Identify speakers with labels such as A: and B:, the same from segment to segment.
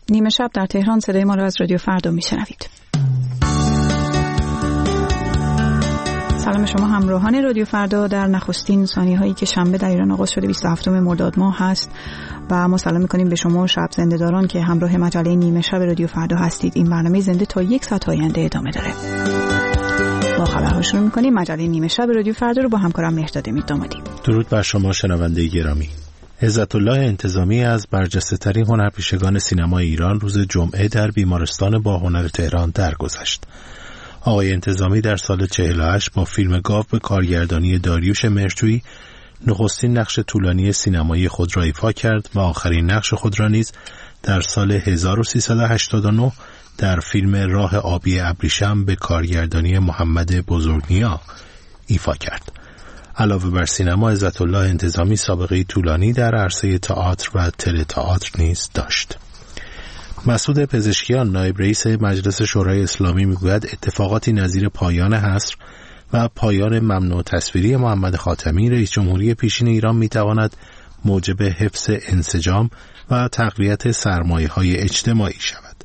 A: نیمه شب در تهران صدای ما را از رادیو فردا میشنوید. سلام شما همراهان رادیو فردا در نخستین ثانیه‌هایی که شنبه در ایران آغاز شده 27 مرداد ماه هست و ما سلام می‌کنیم به شما شب زنده‌داران که همراه مجله نیمه شب رادیو فردا هستید. این برنامه زنده تا 1 ساعت آینده ادامه داره. با خبرها شروع می‌کنیم. مجله نیمه شب رادیو فردا رو با همکارم مهرداد می‌دامدیم.
B: درود بر شما شنونده گرامی. عزت الله انتظامی از برجسته‌ترین هنرپیشگان سینمای ایران روز جمعه در بیمارستان باهنر تهران درگذشت. آقای انتظامی در سال 48 با فیلم گاو به کارگردانی داریوش مرجویی نخستین نقش طولانی سینمایی خود را ایفا کرد و آخرین نقش خود را نیز در سال 1389 در فیلم راه آبی ابریشم به کارگردانی محمد بزرگنیا ایفا کرد. علاوه بر سینما، عزت الله انتظامی سابقه طولانی در عرصه تئاتر و تله تئاتر نیز داشت. مسعود پزشکیان نایب رئیس مجلس شورای اسلامی میگوید اتفاقاتی نظیر پایان حصر و پایان ممنوع تصویری محمد خاتمی رئیس جمهوری پیشین ایران میتواند موجب حفظ انسجام و تقویت سرمایه‌های اجتماعی شود.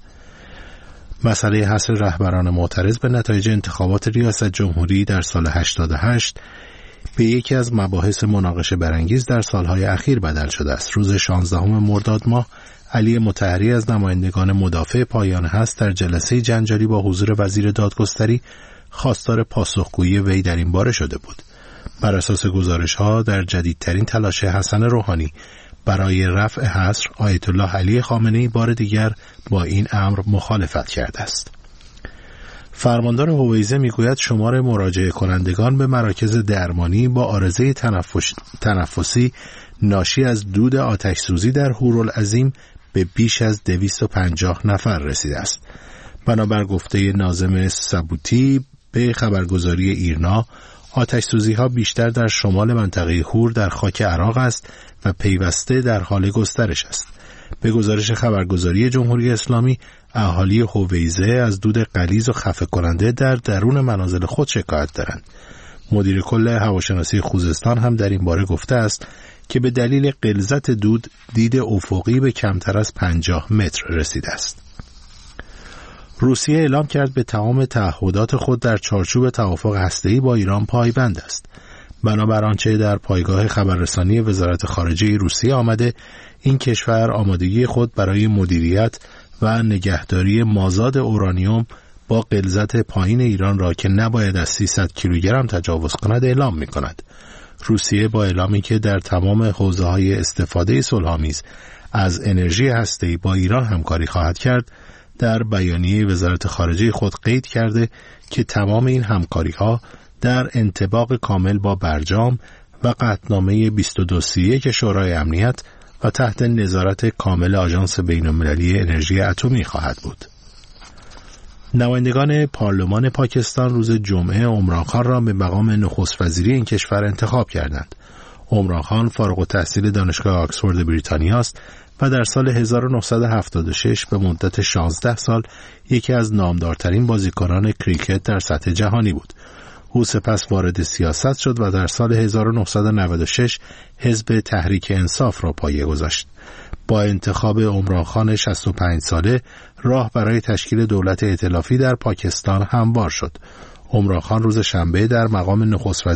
B: مسئله حصر رهبران معترض به نتایج انتخابات ریاست جمهوری در سال 88 به یکی از مباحث مناقشه برانگیز در سالهای اخیر بدل شده است. روز 16 مرداد ماه علی مطهری از نمایندگان مدافع پایان حصر در جلسه جنجالی با حضور وزیر دادگستری خواستار پاسخگویی وی در این باره شده بود. بر اساس گزارش‌ها در جدیدترین تلاش حسن روحانی برای رفع حصر، آیت الله علی خامنه‌ای بار دیگر با این امر مخالفت کرده است. فرماندار هویزه میگوید شمار مراجعه کنندگان به مراکز درمانی با عارضه تنفسی ناشی از دود آتش‌سوزی در هورالعظیم به بیش از 250 نفر رسیده است. بنابر گفته ناظم سبوتی به خبرگزاری ایرنا، آتش‌سوزی‌ها بیشتر در شمال منطقه هور در خاک عراق است و پیوسته در حال گسترش است. به گزارش خبرگزاری جمهوری اسلامی، اهالی هویزه از دود غلیظ و خفه کننده در درون منازل خود شکایت دارند. مدیر کل هواشناسی خوزستان هم در این باره گفته است که به دلیل غلظت دود دید افقی به کمتر از 50 متر رسیده است. روسیه اعلام کرد به تمام تعهدات خود در چارچوب توافق هسته‌ای با ایران پایبند است. بنابر آنچه در پایگاه خبررسانی وزارت خارجه روسیه آمده، این کشور آمادگی خود برای مدیریت و نگهداری مازاد اورانیوم با غلظت پایین ایران را که نباید از 300 کیلوگرم تجاوز کند اعلام می کند. روسیه با اعلامی که در تمام حوزه‌های استفاده صلح‌آمیز از انرژی هسته‌ای با ایران همکاری خواهد کرد، در بیانیه وزارت خارجه خود قید کرده که تمام این همکاری‌ها در انطباق کامل با برجام و قطعنامه 2231 شورای امنیت و تحت نظارت کامل آژانس بین‌المللی انرژی اتمی خواهد بود. نمایندگان پارلمان پاکستان روز جمعه عمران خان را به مقام نخست وزیری این کشور انتخاب کردند. عمران خان فارغ التحصیل دانشگاه آکسفورد بریتانیا است و در سال 1976 به مدت 16 سال یکی از نامدارترین بازیکنان کریکت در سطح جهانی بود. او سپس وارد سیاست شد و در سال 1996 حزب تحریک انصاف را پایه گذاشت. با انتخاب عمران خان 65 ساله راه برای تشکیل دولت ائتلافی در پاکستان هموار شد. عمران خان روز شنبه در مقام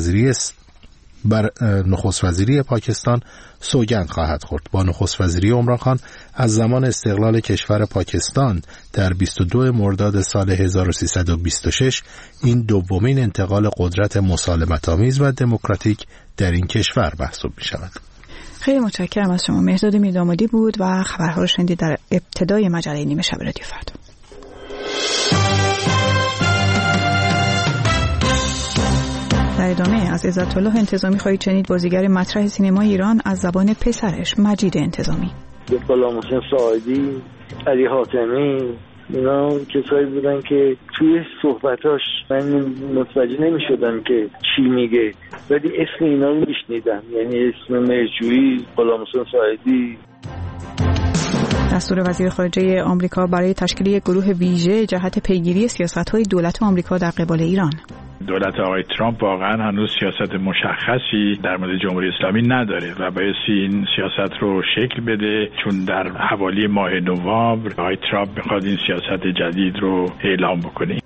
B: نخست وزیری پاکستان سوگند خواهد خورد. با نخست وزیری عمران خان از زمان استقلال کشور پاکستان در 22 مرداد سال 1326 این دومین انتقال قدرت مسالمت‌آمیز و دموکراتیک در این کشور محسوب می شود.
A: خیلی متشکرم از شما. مهرداد میردامادی بود و خبرها رو شنیدید در ابتدای مجله نیمه شب رادیو فردا. در ادامه از عزت الله انتظامی خواهید شنید بازیگر مطرح سینمای ایران از زبان پسرش مجید انتظامی.
C: غلام حسین ساعدی، علی حاتمی، اینا کسایی بودن که توی صحبتاش من متوجه نمی‌شدم که چی میگه، ولی اسم اینا رو میشنیدم، یعنی اسم مرجویی، غلام حسین ساعدی.
A: دستور وزیر خارجه آمریکا برای تشکیل یک گروه ویژه جهت پیگیری سیاست‌های دولت آمریکا در قبال ایران.
D: دولت آقای ترامپ واقعا هنوز سیاست مشخصی در مورد جمهوری اسلامی نداره و بایستی این سیاست رو شکل بده، چون در حوالی ماه نوامبر آقای ترامپ میخواد این سیاست جدید رو اعلام بکنه.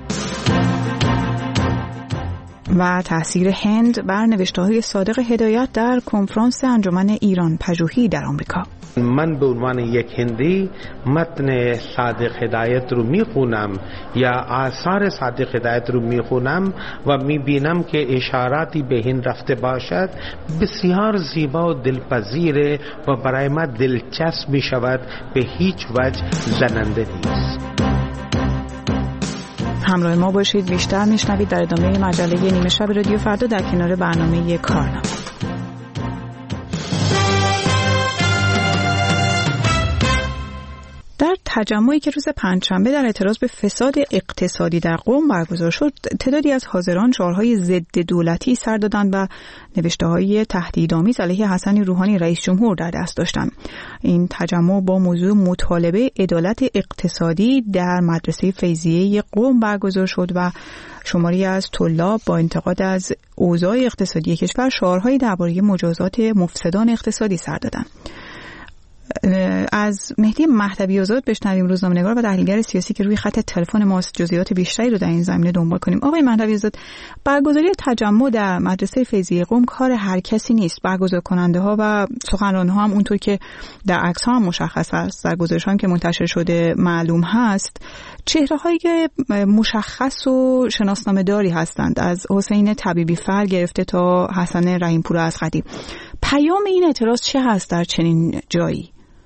A: و تاثیر هند بر نوشته‌های صادق هدایت در کنفرانس انجمن ایران پژوهی در آمریکا.
E: من به عنوان یک هندی متن صادق هدایت رو میخونم یا آثار صادق هدایت رو میخونم و میبینم که اشاراتی به هند رفته باشد بسیار زیبا و دلپذیره و برای ما دلچسب میشود، به هیچ وجه زننده نیست.
A: همراه ما باشید، بیشتر میشنوید در ادامه مجله نیمه شب رادیو فردا در کنار برنامه کارنامه. در تجمعی که روز پنجشنبه در اعتراض به فساد اقتصادی در قم برگزار شد، تعدادی از حاضران شعارهای ضد دولتی سر دادند و نوشته‌های تهدیدآمیز علیه حسن روحانی رئیس جمهور در دست داشتند. این تجمع با موضوع مطالبه عدالت اقتصادی در مدرسه فیضیه قم برگزار شد و شماری از طلاب با انتقاد از اوضاع اقتصادی کشور شعارهایی درباره مجازات مفسدان اقتصادی سر دادند. از مهدی مهدوی آزاد بشنویم، روزنامه‌نگار و تحلیلگر سیاسی که روی خط تلفن ماست، جزئیات بیشتری رو در این زمینه دنبال کنیم. آقای مهدوی آزاد، برگزاری تجمع در مدرسه فیضیه قم کار هر کسی نیست. برگزار کننده ها و سخنران‌ها هم اونطور که در عکس ها هم مشخص است، در گزارش هم که منتشر شده معلوم هست، چهره‌هایی که مشخص و شناسنامه داری هستند، از حسین طبیبی فر گرفته تا حسن رحیم‌پور اسقدی. پیام این اعتراض چه هست در چنین جایی؟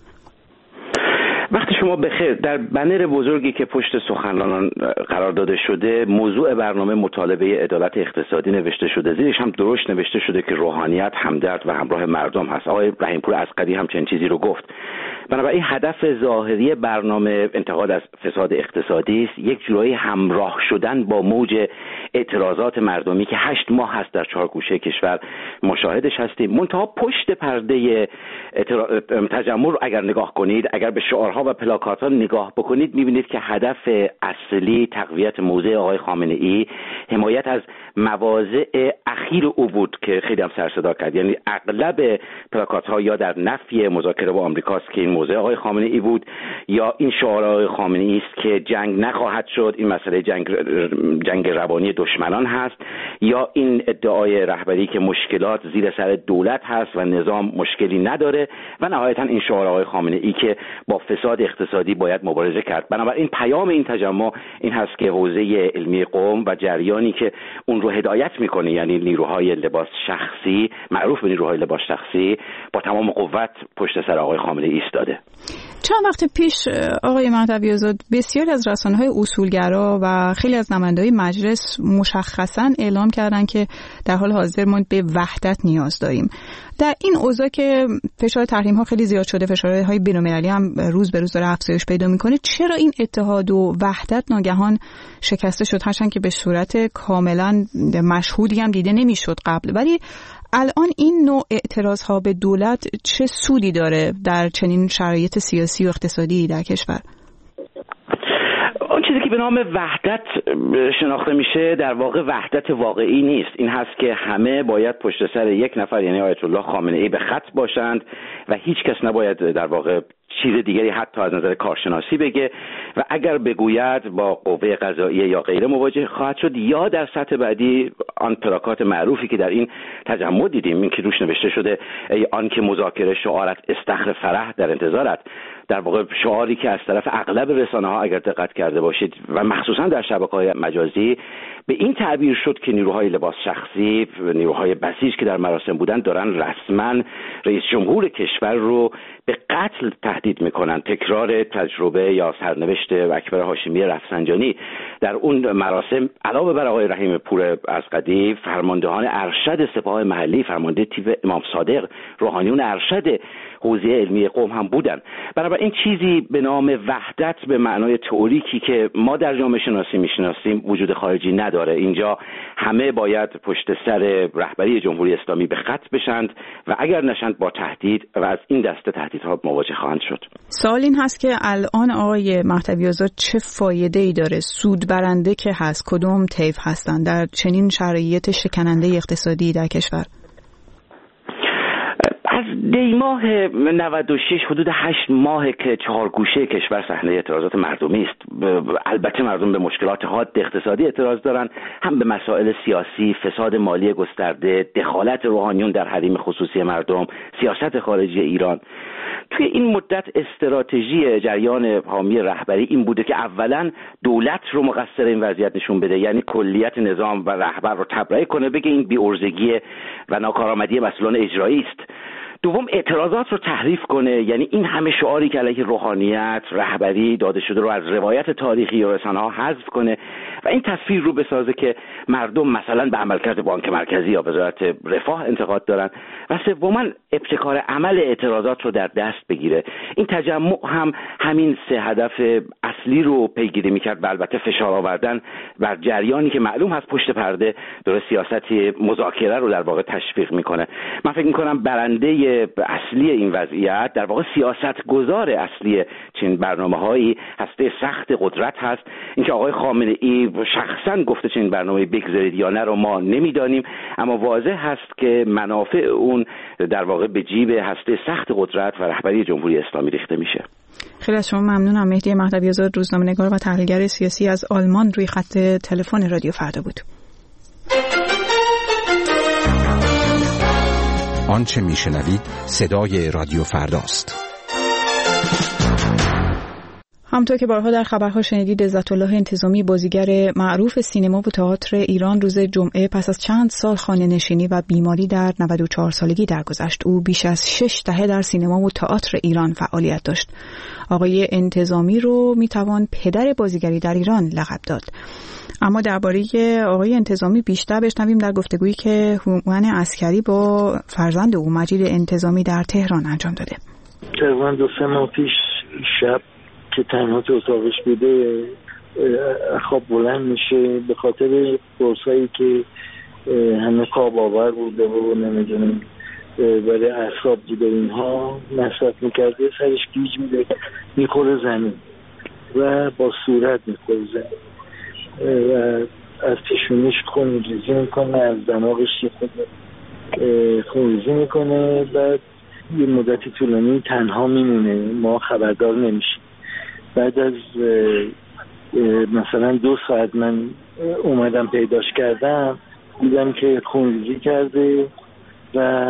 F: وقتی شما بخیر در بنر بزرگی که پشت سخنرانان قرار داده شده، موضوع برنامه مطالبه عدالت اقتصادی نوشته شده، زیرش هم درشت نوشته شده که روحانیت همدرد و همراه مردم هست. آقای رحیم‌پور اسقدی هم چنین چیزی رو گفت. بنابراین هدف ظاهری برنامه انتقاد از فساد اقتصادی است، یک جورایی همراه شدن با موج اعتراضات مردمی که 8 ماه هست در 4 گوشه کشور مشاهدش هستیم. منتها پشت پرده تجمع رو اگر نگاه کنید، اگر به شعارها و پلاکات‌ها نگاه بکنید، می‌بینید که هدف اصلی تقویت موضع آقای خامنه‌ای، حمایت از مواضع اخیر او بود که خیلی هم سر صدا کرد. یعنی اغلب پلاکات‌ها یا در نفی مذاکره با آمریکاست که این موضع آقای خامنه‌ای بود، یا این شعار آقای خامنه‌ای است که جنگ نخواهد شد، این مسئله جنگ روانی دشمنان هست، یا این ادعای رهبری که مشکلات زیر سر دولت هست و نظام مشکلی نداره، و نهایتا این شعار آقای خامنه‌ای که با فساد اقتصادی باید مبارزه کرد. بنابراین پیام این تجمع این هست که حوزه علمی قم و جریانی که اون رو هدایت میکنه، یعنی نیروهای لباس شخصی، معروف به نیروهای لباس شخصی، با تمام قوت پشت سر آقای خامنه‌ای ایستاده.
A: چند وقت پیش آقای مهدوی آزاد، بسیاری از رسانه‌های اصولگرا و خیلی از نماینده‌های مجلس مشخصاً اعلام کردن که در حال حاضر ما به وحدت نیاز داریم. در این اوضاع که فشار تحریم‌ها خیلی زیاد شده، فشارهای بین‌المللی هم روز به روز داره افزایش پیدا می‌کنه، چرا این اتحاد و وحدت ناگهان شکسته شد؟ هرچند که به صورت کاملاً مشهودی هم دیده نمی‌شد قبل، ولی الان این نوع اعتراض‌ها به دولت چه سودی داره در چنین شرایط سیاسی و اقتصادی در کشور؟
F: اون چیزی که به نام وحدت شناخته میشه در واقع وحدت واقعی نیست. این هست که همه باید پشت سر یک نفر، یعنی آیت الله خامنه‌ای، به خط باشند و هیچ کس نباید در واقع چیز دیگری حتی از نظر کارشناسی بگه، و اگر بگوید با قوه قضاییه یا غیره مواجه خواهد شد. یا در سطح بعدی آن پلاکات معروفی که در این تجمع دیدیم، این که روش نوشته شده ای آن که مذاکره شعارت استخر فرح در انتظارت، در واقع شعاری که از طرف اغلب رسانه‌ها اگر دقت کرده باشید و مخصوصا در شبکه‌های مجازی به این تعبیر شد که نیروهای لباس شخصی، نیروهای بسیج که در مراسم بودن، دارن رسما رئیس جمهور کشور رو به قتل تهدید میکنن. تکرار تجربه یا سرنوشت اکبر هاشمی رفسنجانی در اون مراسم، علاوه بر آقای رحیم‌پور اسقدی، فرماندهان ارشد سپاه محلی، فرمانده تیو امام صادق، روحانیون ارشد حوزه علمی قم هم بودن. بنابراین چیزی به نام وحدت به معنای تئوریکی که ما در جامعه شناسی میشناسیم وجود خارجی نداره. اینجا همه باید پشت سر رهبری جمهوری اسلامی به خط بشند و اگر نشند با تهدید و از این دسته تهدیدها مواجه خواهند شد. شد.
A: سوال این هست که الان آقای مهدوی آزاد چه فایده‌ای داره؟ سود برنده که هست، کدوم طیف هستن در چنین شرایط شکننده اقتصادی در کشور؟
F: از دیماه 96 حدود 8 ماه که 4 گوشه کشور صحنه اعتراضات مردمی است. البته مردم به مشکلات حاد اقتصادی اعتراض دارن، هم به مسائل سیاسی، فساد مالی گسترده، دخالت روحانیون در حریم خصوصی مردم، سیاست خارجی ایران. توی این مدت استراتژی جریان حامی رهبری این بوده که اولا دولت رو مقصر این وضعیت نشون بده، یعنی کلیت نظام و رهبر رو تبرئه کنه، بگه این بی‌عرضگی و ناکارآمدی مسئولان اجرایی است. دوم اعتراضات رو تحریف کنه، یعنی این همه شعاری که علیه روحانیت رهبری داده شده رو از روایت تاریخی و رسانه‌ها حذف کنه و این تصویر رو بسازه که مردم مثلا به عملکرد بانک مرکزی یا وزارت رفاه انتقاد دارن و سوماً ابتکار عمل اعتراضات رو در دست بگیره. این تجمع هم همین 3 هدف اصلی رو پیگیری می‌کرد و البته فشار آوردن بر جریانی که معلوم هست پشت پرده داره سیاستی مذاکره رو در واقع تشویق می‌کنه. من فکر می‌کنم برنده اصلی این وضعیت در واقع سیاستگزار اصلی چنین برنامه‌هایی هسته سخت قدرت هست. اینکه آقای خامنه‌ای شخصا گفته چنین برنامه‌ای بگذارید یا نه رو ما نمیدانیم، اما واضح هست که منافع اون در واقع به جیب هسته سخت قدرت و رهبری جمهوری اسلامی ریخته میشه.
A: خیلی از شما ممنونم. مهدی مهدوی آزاد، روزنامه‌نگار و تحلیلگر سیاسی از آلمان، روی خط تلفن رادیو فردا بود.
G: آنچه میشنوید صدای رادیو فرداست.
A: همونطور که بارها در خبرها شنیدید، عزت‌الله انتظامی، بازیگر معروف سینما و تئاتر ایران، روز جمعه پس از چند سال خانه‌نشینی و بیماری در 94 سالگی درگذشت. او بیش از 6 دهه در سینما و تئاتر ایران فعالیت داشت. آقای انتظامی رو میتوان پدر بازیگری در ایران لقب داد. اما درباره آقای انتظامی بیشتر بشنویم در گفتگویی که هومن عسکری با فرزند او مجید انتظامی در تهران انجام داده.
C: تقریباً 2-3 ماه پیش شب که تنها تو اتاقش بوده خواب بلند میشه به خاطر قرصایی که همه خواب آور بوده و نمیدونم برای اعصاب بوده اینها مصرف میکرده، سرش گیج میده میخوره زمین و با صورت میخوره زمین و از پیشونیش خونریزی میکنه، از دماغش خونریزی میکنه. بعد یه مدتی طولانی تنها میمونه، ما خبردار نمیشیم. بعد از مثلا 2 ساعت من اومدم پیداش کردم، دیدم که خونریزی کرده و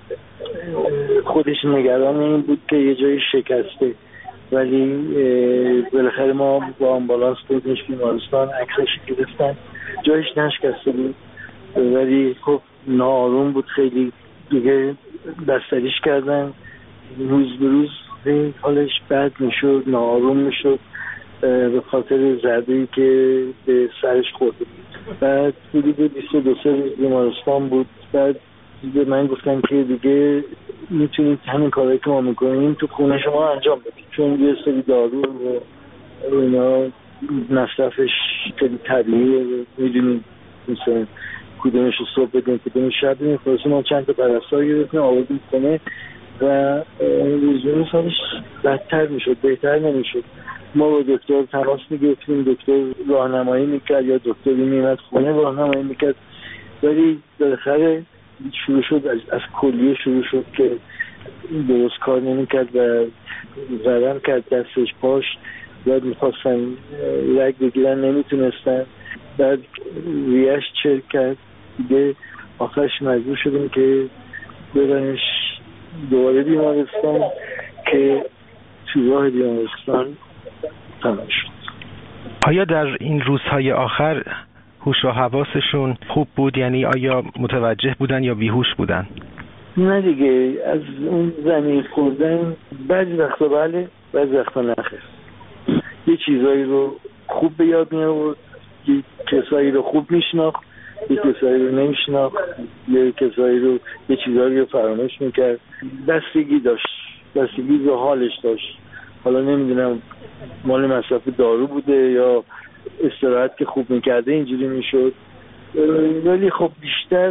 C: خودش نگران این بود که یه جایی شکسته، ولی بالاخره ما با آمبولانس بردیمش بیمارستان، عکسش گرفتن، جایش نشکسته بود ولی خب ناآروم بود خیلی، دیگه بستریش کردن. روز به روز حالش بد میشد، ناآروم میشد به خاطر ضربه‌ای که به سرش خورده بود. بعد حدود 22 روز بیمارستان بود. بعد به من گفتن که دیگه میتونید همین کارهایی که ما میکنیم تو خونه شما انجام بدید، چون یه سری دارو و اینا مصرفش خیلی طبیعیه، میدونید مثلا کدومش رو صبح بدیم کدومش شب بدیم. خلاصه ما چند تا پرستار گرفتیم آوردیم خونه و روز به روز حالش بدتر میشد، بهتر نمیشد. ما با دکتر تماس میگرفتیم، دکتر راهنمایی میکرد یا دکتری میمد خونه راهنمایی میکرد، ولی بالاخره شروع شد از کلیه شروع شد که درست کار نمیکرد و ضرر کرد دستش پاش. بعد میخواستن رگ بگیرن نمیتونستن، بعد ریش چرک کرد، دیگه آخرش مجبور شدیم که ببرنش دوباره بیمارستان که تو راه بیمارستان تمام شد.
H: آیا در این روزهای آخر هوش و حواسشون خوب بود؟ یعنی آیا متوجه بودن یا بیهوش بودن؟
C: نه دیگه، از اون زمین خوردن بعضی وقتا بله بعضی وقتا نخیر. یه چیزایی رو خوب به یاد می آورد، یه کسایی رو خوب میشناخت، یه کسایی رو نمیشناخت، یه کسایی رو یه چیزایی رو فراموش میکرد. بستگی داشت، بستگی به حالش داشت. حالا نمیدونم مال مصرف دارو بوده یا استراحت که خوب میکرده اینجوری میشد، ولی خب بیشتر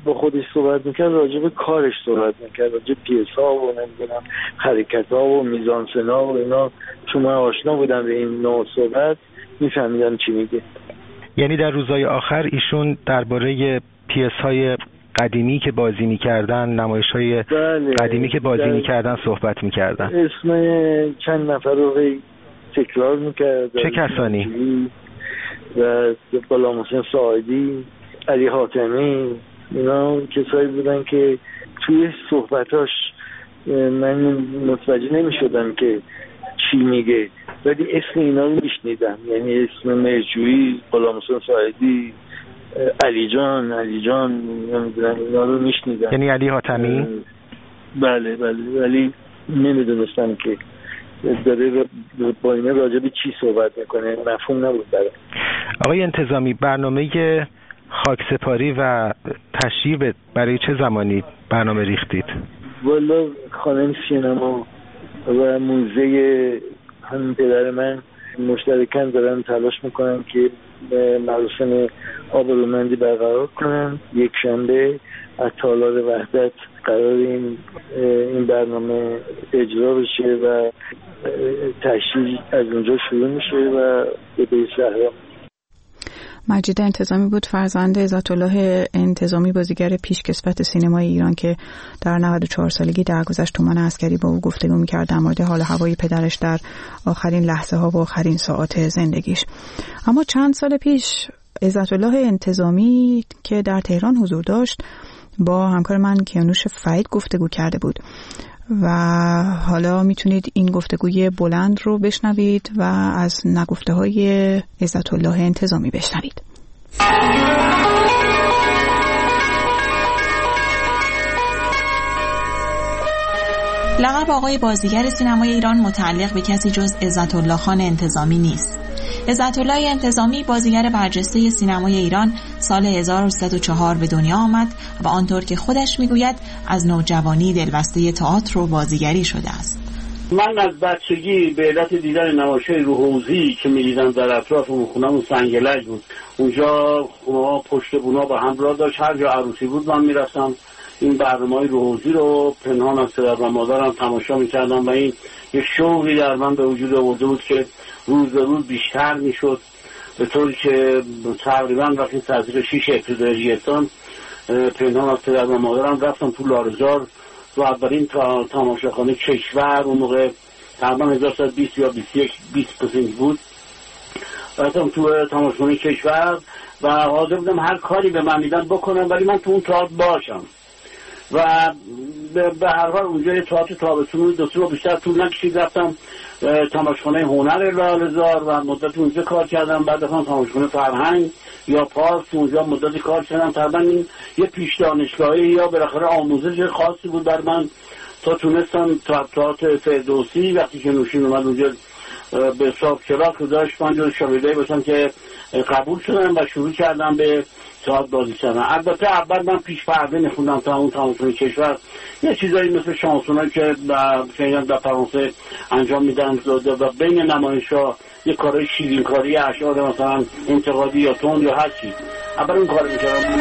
C: با خودش صحبت میکرد راجع به کارش صحبت میکرد، راجع به پیس‌ها و نمیدونم حرکت‌ها و میزانسنا و اینا. چون من آشنا بودم به این نوع صحبت میفهمیدم چی میگه.
H: یعنی در روزهای آخر ایشون درباره پیس‌های قدیمی که بازی میکردن، نمایش‌های قدیمی که بازی میکردن صحبت میکردن.
C: اسم چند نفر رو تکرار میکرد.
H: چه کسانی؟
C: و غلام حسین ساعدی، علی حاتمی، اینا کسایی بودن که توی صحبتاش من متوجه نمیشدم که چی میگه، ولی اسم اینا رو میشنیدم. یعنی اسم مرجویی، غلام حسین ساعدی، علی جان نمیدونم اینا رو میشنیدم.
H: یعنی علی حاتمی؟
C: بله، ولی نمیدونستم که داره با اینا راجع به چی صحبت میکنه، مفهوم نبود برای.
H: آقای انتظامی، برنامه خاکسپاری و تشییع برای چه زمانی برنامه ریختید؟
C: والا خانه سینما و موزه همین پدر من مشترکاً دارن تلاش میکنن که مراسم آبرومندی برقرار کنن. یک شنبه از تالار وحدت قرار این برنامه اجرا بشه و تشییع از اونجا شروع میشه و به شهر.
A: مجید انتظامی بود، فرزند عزت الله انتظامی، بازیگر پیشکسوت سینمای ایران که در 94 سالگی درگذشت تومن عسکری با او گفتگو می‌کرد در مورد حال هوای پدرش در آخرین لحظه ها و آخرین ساعات زندگیش. اما چند سال پیش عزت الله انتظامی که در تهران حضور داشت با همکار من کیانوش فید گفتگو کرده بود و حالا میتونید این گفتگوی بلند رو بشنوید و از نگفته‌های عزت الله انتظامی بشنوید.
I: لقب آقای بازیگر سینمای ایران متعلق به کسی جز عزت الله خان انتظامی نیست. عزت الله انتظامی بازیگر برجسته سینمای ایران سال 1304 به دنیا آمد و آنطور که خودش میگوید از نوجوانی دلبسته تئاتر و بازیگری شده است.
J: من از بچگی به علت دیدن نمایش‌های روحوزی که می‌دیدم در اطراف خونه‌مون سنگلج بود، اونجا خونه‌ها پشت بونا با هم راه داشت، هر جا عروسی بود من می‌رفتم این برنامه‌های روحوزی رو پنهان از پدر و مادرم تماشا می‌کردم و این یه شوقی در من به وجود آورده بود که روز به روز بیشتر میشد، به طوری که تقریبا وقتی تحصیل 6 ابتداییستان پنهان از پدر و مادرم رفتم تو لارزار و اولین تماشاخانه کشور، اون موقع تقریبا 1920 یا 20 بود، رفتم تو تماشاخانه کشور و حاضر بودم هر کاری به من میدن بکنم ولی من تو اون تئاتر باشم و به هر حال اونجا تئاتر تابستون دو سه بیشتر طول نکشید. رفتم تماشاخانه هنر لاله‌زار و مدت اونجا کار کردم. بعد رفتم تماشاخانه فرهنگ یا پارس، اونجا مدتی کار کردم. تقریبا این یه پیش دانشگاهی یا بالاخره آموزش خاصی بود بر من تا تونستم تئاتر فردوسی وقتی که نوشین اومد اونجا به حساب کلاس گذاشت من جز شاگردایی باشم که قبول شدم و شروع کردم به تئاتر بازی کردن. البته اول من پیش پرده می‌خوندم تا اون تماشای کشور، یه چیزایی مثل شانسونایی که در فرانسه انجام میدن و بین نمایش‌ها یه کارای شیرین‌کاری، اشعار مثلا انتقادی یا تند یا هر چیز اول اون کارو می‌کردم.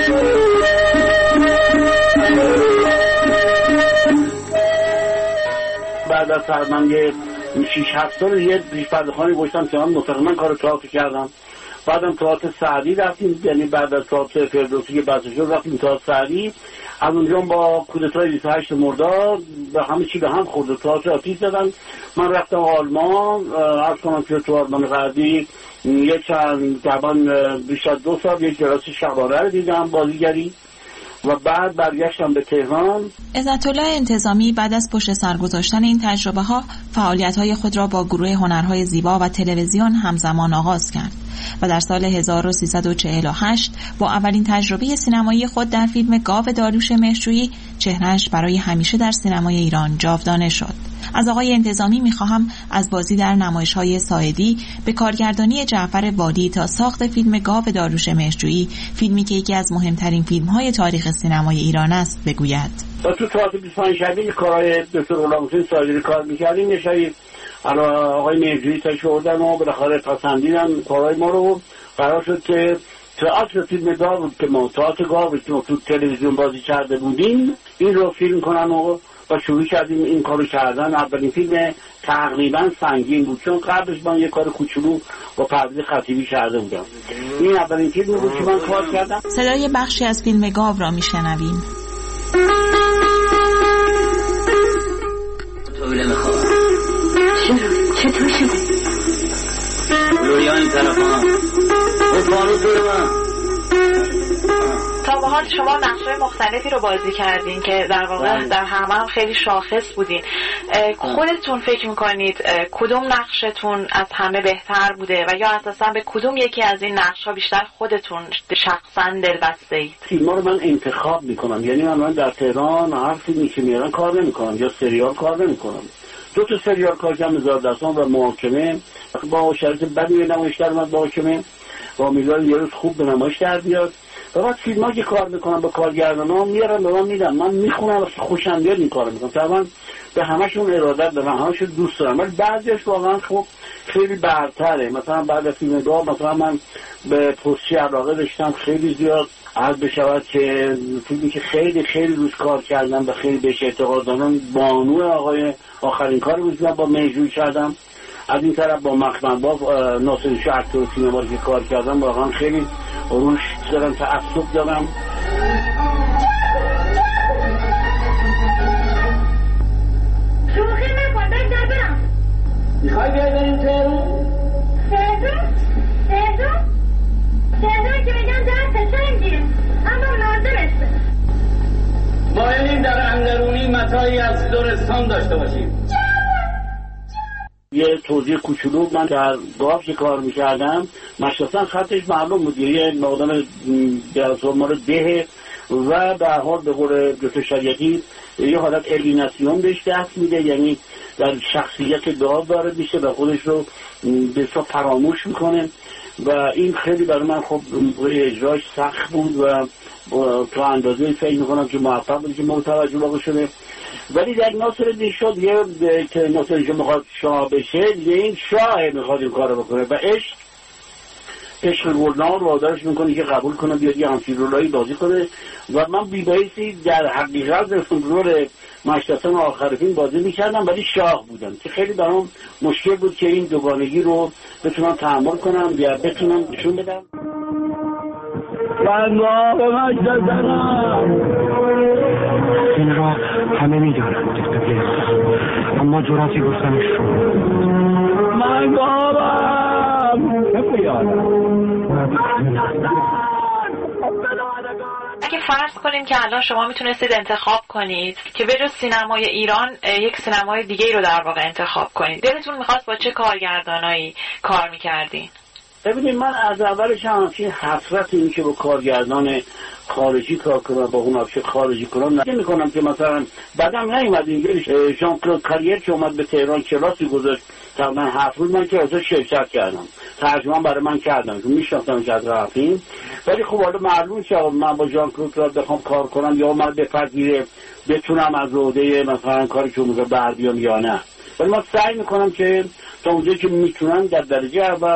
J: بعد از تقریبا یه 6-7 سال یه پیش پرده‌خانه‌ای گذاشتم که من مستقیما کار تئاتر کردم. بعدم تئاتر سعدی رفتیم، یعنی بعد از تئاتر فردوسی که بسته شد رفتیم تئاتر سعدی. از اونجا با کودتای 28 مرداد به همه چی به هم خورد، تئاتر آتیش زدن. من رفتم آلمان، عرض کنم که تو آلمان غربی یه چند تقریبا بیش از 2 سال یک کلاس شبانه رو دیدم بازیگری و بعد برگشتم به تهران.
I: عزت الله انتظامی بعد از پشت سر گذاشتن این تجربه ها فعالیت‌های خود را با گروه هنرهای زیبا و تلویزیون همزمان آغاز کرد و در سال 1348 با اولین تجربه سینمایی خود در فیلم گاو داریوش مهرجویی چهره‌اش برای همیشه در سینمای ایران جاودانه شد. از آقای انتظامی می‌خواهم از بازی در نمایش‌های ساعدی به کارگردانی جعفر وادی تا ساخت فیلم گاو داریوش مهرجویی، فیلمی که یکی از مهمترین فیلم‌های تاریخ سینمای ایران است، بگوید.
J: تو تئاتر 25 شهری کارهای دکتر غلام حسین ساعدی کار می‌کردیم. یه شایی آقای مهرجویی تشوردن و بالاخره پسندیدن کارهای ما رو. قرار شد که تئاتر فیلم گاو بود که ما تئاتر گاو بود که ما تو تلویزیون بازی کرده بودیم، این رو فیلم کنم و شروع کردیم این کارو کردن. اولین فیلم تقریبا سنگین بود چون قبلش من یه کار کوچولو با پرویز خطیبی کرده بودم. این اولین فیلم بود که من کار کردم.
I: صدای بخشی از فیلم گاو را میشنویم.
K: طویله میخوام. چطور شده؟ لوریا این طرف ها اون فانوس دور من.
I: تا به حال شما نقش‌های مختلفی رو بازی کردین که در واقع در همه هم خیلی شاخص بودین. خودتون فکر میکنید کدوم نقشتون از همه بهتر بوده و یا اساسا به کدوم یکی از این نقش‌ها بیشتر خودتون شخصا دلبسته اید؟
J: فیلم‌ها رو من انتخاب میکنم، یعنی من در تهران هر فیلمی که میارن کار نمیکنم یا سریال کار نمیکنم. 2 تا سریال کار کردم، هزاردستان و محاکمه، با شرایط بدی به نمایش در اومد محاکمه با امیدوارم یه روز خوب به نمایش در بیاد. و بعد فیلم‌ها که کار میکنم با کارگردان‌ها میارن به من میدن، من میخونم خوشم میاد این کارو میکنم. طبعا به همشون ارادت دارم، همشون دوست دارم، ولی بعضیش واقعا خب خیلی برتره. مثلا بعد از فیلم گاو مثلا من به پوسچی علاقه داشتم خیلی زیاد، عرض بشود که فیلمی که خیلی خیلی روش کار کردم و خیلی بهش اعتقاد دارم بانو آقای آخرین کاری بود که با مهجوی کردم. از این طرف با مخمل با ناصرشاه اکتور سینمایی که کار کردم واقعا خیلی روش دارم تعصب دارم.
L: شوخی نکن، برم.
K: میخوای بیای بریم تهرون؟
L: تهرون که میگن در پسنگیه اما نادرسته.
K: مایلیم در اندرونی متایی از لرستان داشته باشیم.
J: یه توضیح کوچولو، من در گاو که کار میکردم مشخصا خطش معلوم بود، یه مقدار درسورمار ده و به حال به قول دکتر شریعتی یه حالت الیناسیون بهش دست میده، یعنی در شخصیت گاو وارد میشه و خودش رو به صورت فراموش میکنه و این خیلی برای من خب اجراش سخت بود و تا اندازه فکر میکنم که موفق بود که متوجه واقع شده. ولی در ناصرالدین شد یه که ناصرالدین میخواد شاه بشه، یه این شاه میخواد این کار بکنه و عشق گلنار رو وادارش میکنه که قبول کنه بیاد یه همچین رولایی بازی کنه و من بیبایستی در حقیقت در رول مشتسان آخر فیلم بازی میکردم ولی شاه بودم که خیلی برام مشکل بود که این دوگانگی رو بتونم تحمل کنم یا بتونم نشون بدم.
C: من با مشتسانم
M: این را همه میدارند اما جراتی گفتمش رو
C: من گابم
I: اگه فرض کنیم که الان شما میتونستید انتخاب کنید که بجز سینمای ایران یک سینمای دیگه رو در واقع انتخاب کنید، دلتون میخواست با چه کارگردانایی کار میکردین؟
J: ببینید من از اولش همچین حسرت این که با کارگردان خارجی کار کنم، با اون افش خارجی کنم نمی کنم که مثلا بعدم نیومد اینجوری ژان کلود کاریر که اومد به تهران کلاسی گذاشت تقریبا 7 روز من که ازش شرکت کردم، ترجمه برای من کردم چون میشناختم که از رفتیم. ولی خب حالا معلوم شد من با ژان کلود را بخوام کار کنم یا من بپذیره بتونم از عهده مثلا کاری که اونجا بر بیام یا نه، ولی من سعی میکنم که تا اونجایی که میتونم در درجه اول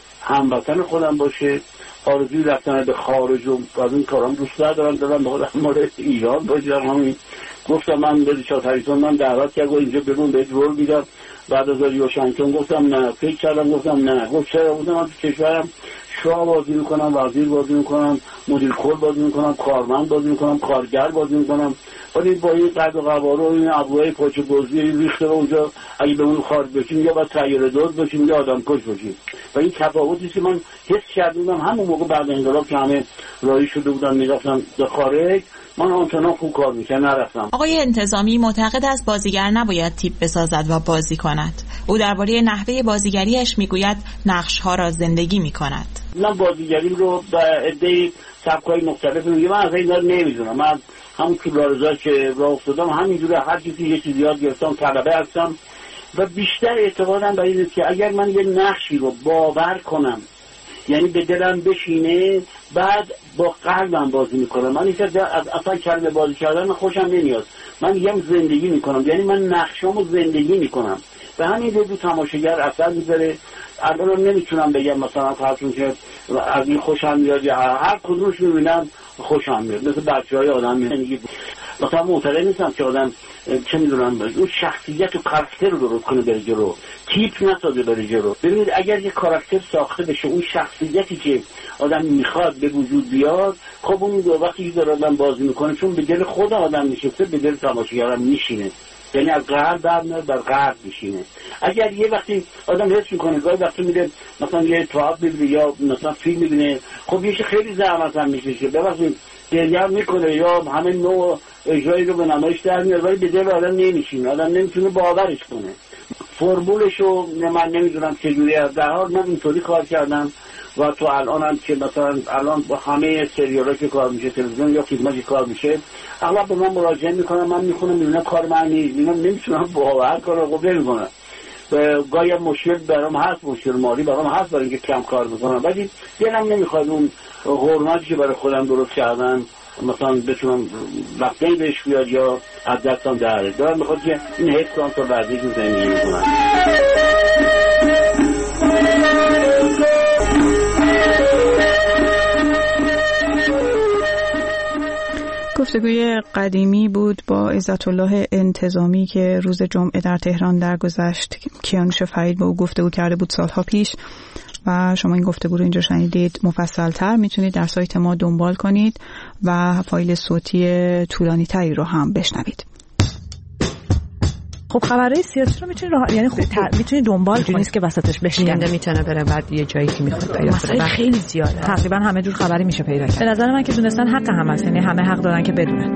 J: هموطن خودم باشه. آرزوی رفتن به خارج و از این کارام دوست دارم به مورد ایران باشم. همین گفتم من به ریچارد هریسون من دعوت کرد و اینجا بگون بهت رول میدم، بعد از واشنگتن گفتم نه، فکر کردم گفتم نه، گفت چرا؟ گفتم من تو کشورم شاه بازی میکنم، وزیر بازی میکنم، مدیر کل بازی میکنم، کارمند بازی میکنم، کارگر بازی میکنم، ولی با این قد و قواره و این ابروهای پاچه گزی ریخته رو اونجا اگه به اون خارج بشیم یا باید طیاره دوز بشیم یا آدم کش بشیم و این تفاوتی که من حس کردم همون موقع بعد انقلاب که همه راهی شده بودن میرفتم به خارج، من آنچنان خوب کار میکنم نرفتم.
I: آقای انتظامی معتقد است بازیگر نباید تیپ بسازد و بازی کند. او درباره نحوه بازیگریش میگوید نقش‌ها را زندگی میکند.
J: من بازیگریم رو به عده سبک‌های مختلف میگم، من از این نمیدونم، من همون تو لارزا که راه افتادم همینجوری هر چیزی یه چیزی یاد گرفتم، طلبه هستم و بیشتر اعتقادم به اینه که اگر من یه نقشی رو باور کنم یعنی به دلم بشینه بعد با قلبم بازی میکنم. من اصلا کلمه بازی کردن خوشم نمیاد، من میگم زندگی میکنم، یعنی من نقشامو زندگی میکنم و همین دو تماشاگر اثر میذاره. الان نمیتونم بگم مثلا فرضون که از این خوشم میاد یا هر کدومش میبینم خوشم میاد. مثل بچه‌های آدم میگه مثلا معتقد نیستم که آدم چه میدونم اون شخصیت و کاراکتر رو درست کنه بره جلو، تیپ نسازه بره جلو. ببینید اگر یه کاراکتر ساخته بشه، اون شخصیتی که آدم میخواد به وجود بیاد، خب اون وقتی که داره آدم بازی میکنه چون به دل خود آدم نشسته به دل تماشاگرم میشینه، یعنی از قهر در میاد بر قهر میشینه. اگر یه وقتی آدم حس میکنه گاهی وقتی میره مثلا یه تئاتر ببینه یا مثلا فیلم میبینه، خب یه خیلی زحمت هم میشه ببخشید گریه میکنه یا همه نوع اجرایی رو به نمایش در میاره ولی به دل آدم نمیشینه، آدم نمیتونه باورش کنه. فرمولشو من نمیدونم چجوری از در حال من اینطوری کار کردم و تو الان هم که مثلا الان با همه سریالا که کار میشه تلویزیون یا فیلم‌ها که کار میشه اغلب به من مراجعه میکنم، من میخونم میبینم کار من نیست، نمیتونم باور کنم و نمیکنم. گاهی مشکل برام هست، مشکل مالی برام هست برای اینکه کم کار میکنم، ولی دلم نمیخواد اون حرمتی که برای خودم درست کردم مثلا بتونم وقتی بهش بیاد یا از دستم داره دارم میخواد که این حفظ کنم تا بعدی که زندگی میکنم.
A: گفتگوی قدیمی بود با عزت الله انتظامی که روز جمعه در تهران درگذشت. کیانوش فرید با او گفتگو کرده بود سالها پیش و شما این گفتگو رو اینجا شنیدید. مفصل‌تر میتونید در سایت ما دنبال کنید و فایل صوتی طولانی تری رو هم بشنوید.
N: خب خبرهای سیاسی رو میتونی یعنی میتونی دنبال کنی، نیست که وسطش بشینه
O: میتونه بره بعد یه جایی که میخواد پیدا
N: کنه. خیلی زیاده، تقریبا همه جور خبری میشه پیدا کرد. به نظر من که دونستن حق همه است، یعنی همه حق دارن که بدونن.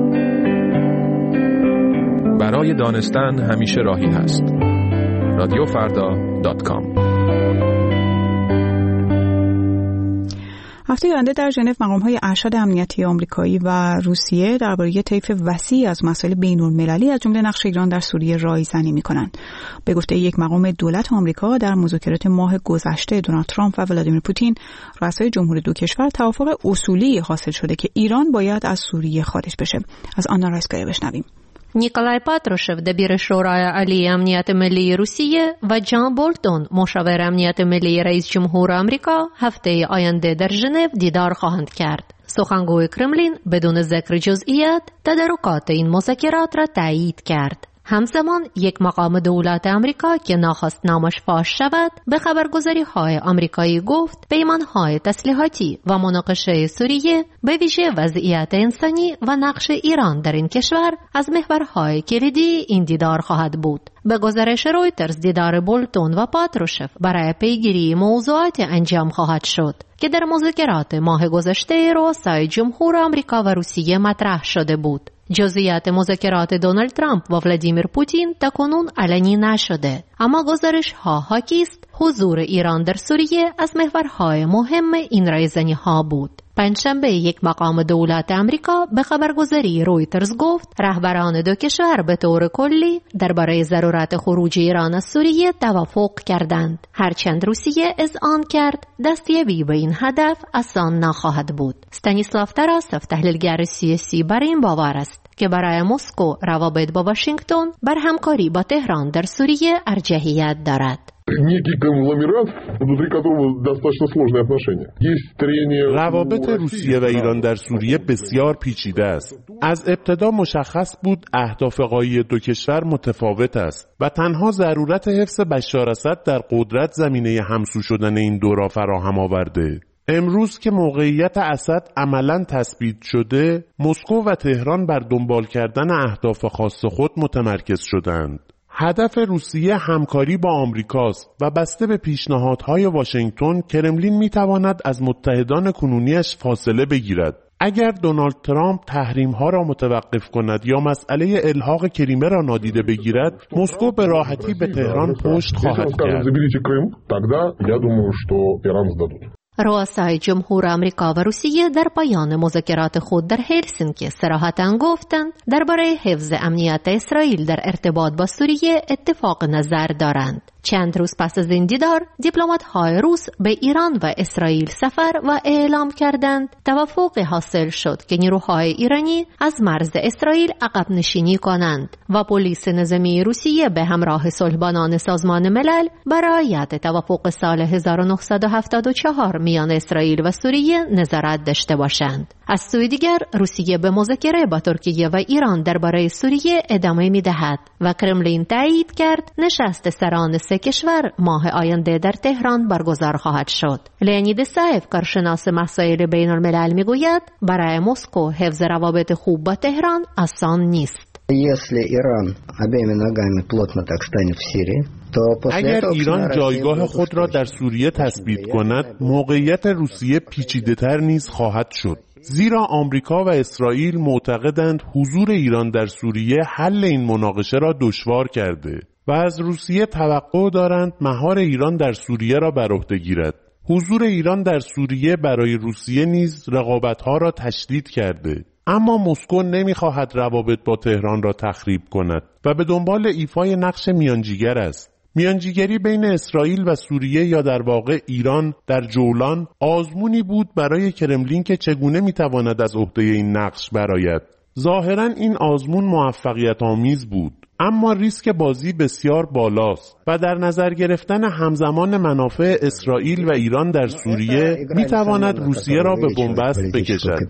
P: برای دانستن همیشه راهی هست. رادیوفردا.com.
A: هفته آینده در ژنو مقام‌های ارشد امنیتی آمریکایی و روسیه درباره طیف وسیعی از مسائل بین‌المللی از جمله نقش ایران در سوریه رایزنی می‌کنند. به گفته یک مقام دولت آمریکا، در مذاکرات ماه گذشته دونالد ترامپ و ولادیمیر پوتین، رؤسای جمهور دو کشور، توافق اصولی حاصل شده که ایران باید از سوریه خارج بشه. از آنا رایسکایا بشنویم.
Q: نیکولای پاتروشف دبیر شورای عالی امنیت ملی روسیه و جان بولتون مشاور امنیت ملی رئیس جمهور آمریکا هفته آینده در ژنو دیدار خواهند کرد. سخنگوی کرملین بدون ذکر جزئیات تدارکات این مذاکرات را تایید کرد. همزمان یک مقام دولت آمریکا که ناخواست نامش فاش شود به خبرگزاری‌های آمریکایی گفت پیمان‌های تسلیحاتی و مناقشه سوریه به ویژه وضعیت انسانی و نقش ایران در این کشور از محورهای کلیدی این دیدار خواهد بود. به گزارش رویترز دیدار بولتون و پاتروشف برای پیگیری موضوعات انجام خواهد شد که در مذاکرات ماه گذشته رؤسای جمهور آمریکا و روسیه مطرح شده بود. جزئیات مذاکرات دونالد ترامپ و ولادیمیر پوتین تاکنون علنی نشده، اما گزارش ها حاکی است حضور ایران در سوریه از محورهای مهم این رایزنی‌ها بود. پنجشنبه یک مقام دولت آمریکا به خبرگزاری رویترز گفت رهبران دو کشور به طور کلی درباره ضرورت خروج ایران از سوریه توافق کردند، هرچند روسیه اذعان کرد دستیابی به این هدف آسان نخواهد بود. استانیسلاو تاراسوف تحلیلگر سیاسی بر این باور است که برای مسکو روابط با واشنگتن بر همکاری با تهران در سوریه ارجحیت دارد.
R: روابط روسیه و ایران در سوریه بسیار پیچیده است. از ابتدا مشخص بود اهداف غایی دو کشور متفاوت است و تنها ضرورت حفظ بشار اسد در قدرت زمینه همسو شدن این دو را فراهم آورده. امروز که موقعیت اسد عملاً تثبیت شده، مسکو و تهران بر دنبال کردن اهداف خاص خود متمرکز شدند. هدف روسیه همکاری با آمریکاست و بسته به پیشنهادهای واشنگتن، کرملین میتواند از متحدان کنونیش فاصله بگیرد. اگر دونالد ترامپ تحریم‌ها را متوقف کند یا مسئله الحاق کریمه را نادیده بگیرد، مسکو به راحتی به تهران پشت خواهد کرد.
Q: رؤسای جمهور آمریکا و روسیه در پایان مذاکرات خود در هلسینکی صراحتاً گفتند درباره حفظ امنیت اسرائیل در ارتباط با سوریه اتفاق نظر دارند. چند روز پس از این دیدار دیپلمات‌های روس به ایران و اسرائیل سفر و اعلام کردند توافق حاصل شد که نیروهای ایرانی از مرز اسرائیل عقب نشینی کنند و پلیس نظامی روسیه به همراه صلحبانان سازمان ملل بر رعایت توافق سال 1974 میان اسرائیل و سوریه نظارت داشته باشند. از سوی دیگر روسیه به مذاکره با ترکیه و ایران درباره سوریه ادامه می‌دهد و کرملین تایید کرد نشست سران سه کشور ماه آینده در تهران برگزار خواهد شد. لئونید سایف، کارشناس مسائل بین الملل، میگوید برای مسکو حفظ روابط خوب با تهران آسان نیست.
R: اگر ایران جایگاه خود را در سوریه تثبیت کند، موقعیت روسیه پیچیده‌تر نیز خواهد شد. زیرا آمریکا و اسرائیل معتقدند حضور ایران در سوریه حل این مناقشه را دشوار کرده و از روسیه توقع دارند مهار ایران در سوریه را بر عهده گیرد. حضور ایران در سوریه برای روسیه نیز رقابت‌ها را تشدید کرده. اما مسکو نمی‌خواهد روابط با تهران را تخریب کند و به دنبال ایفای نقش میانجیگر است. میانجیگری بین اسرائیل و سوریه یا در واقع ایران در جولان آزمونی بود برای کرملین که چگونه میتواند از عهده این نقش برآید. ظاهراً این آزمون موفقیت آمیز بود، اما ریسک بازی بسیار بالاست و در نظر گرفتن همزمان منافع اسرائیل و ایران در سوریه میتواند روسیه را به بنبست بکشد.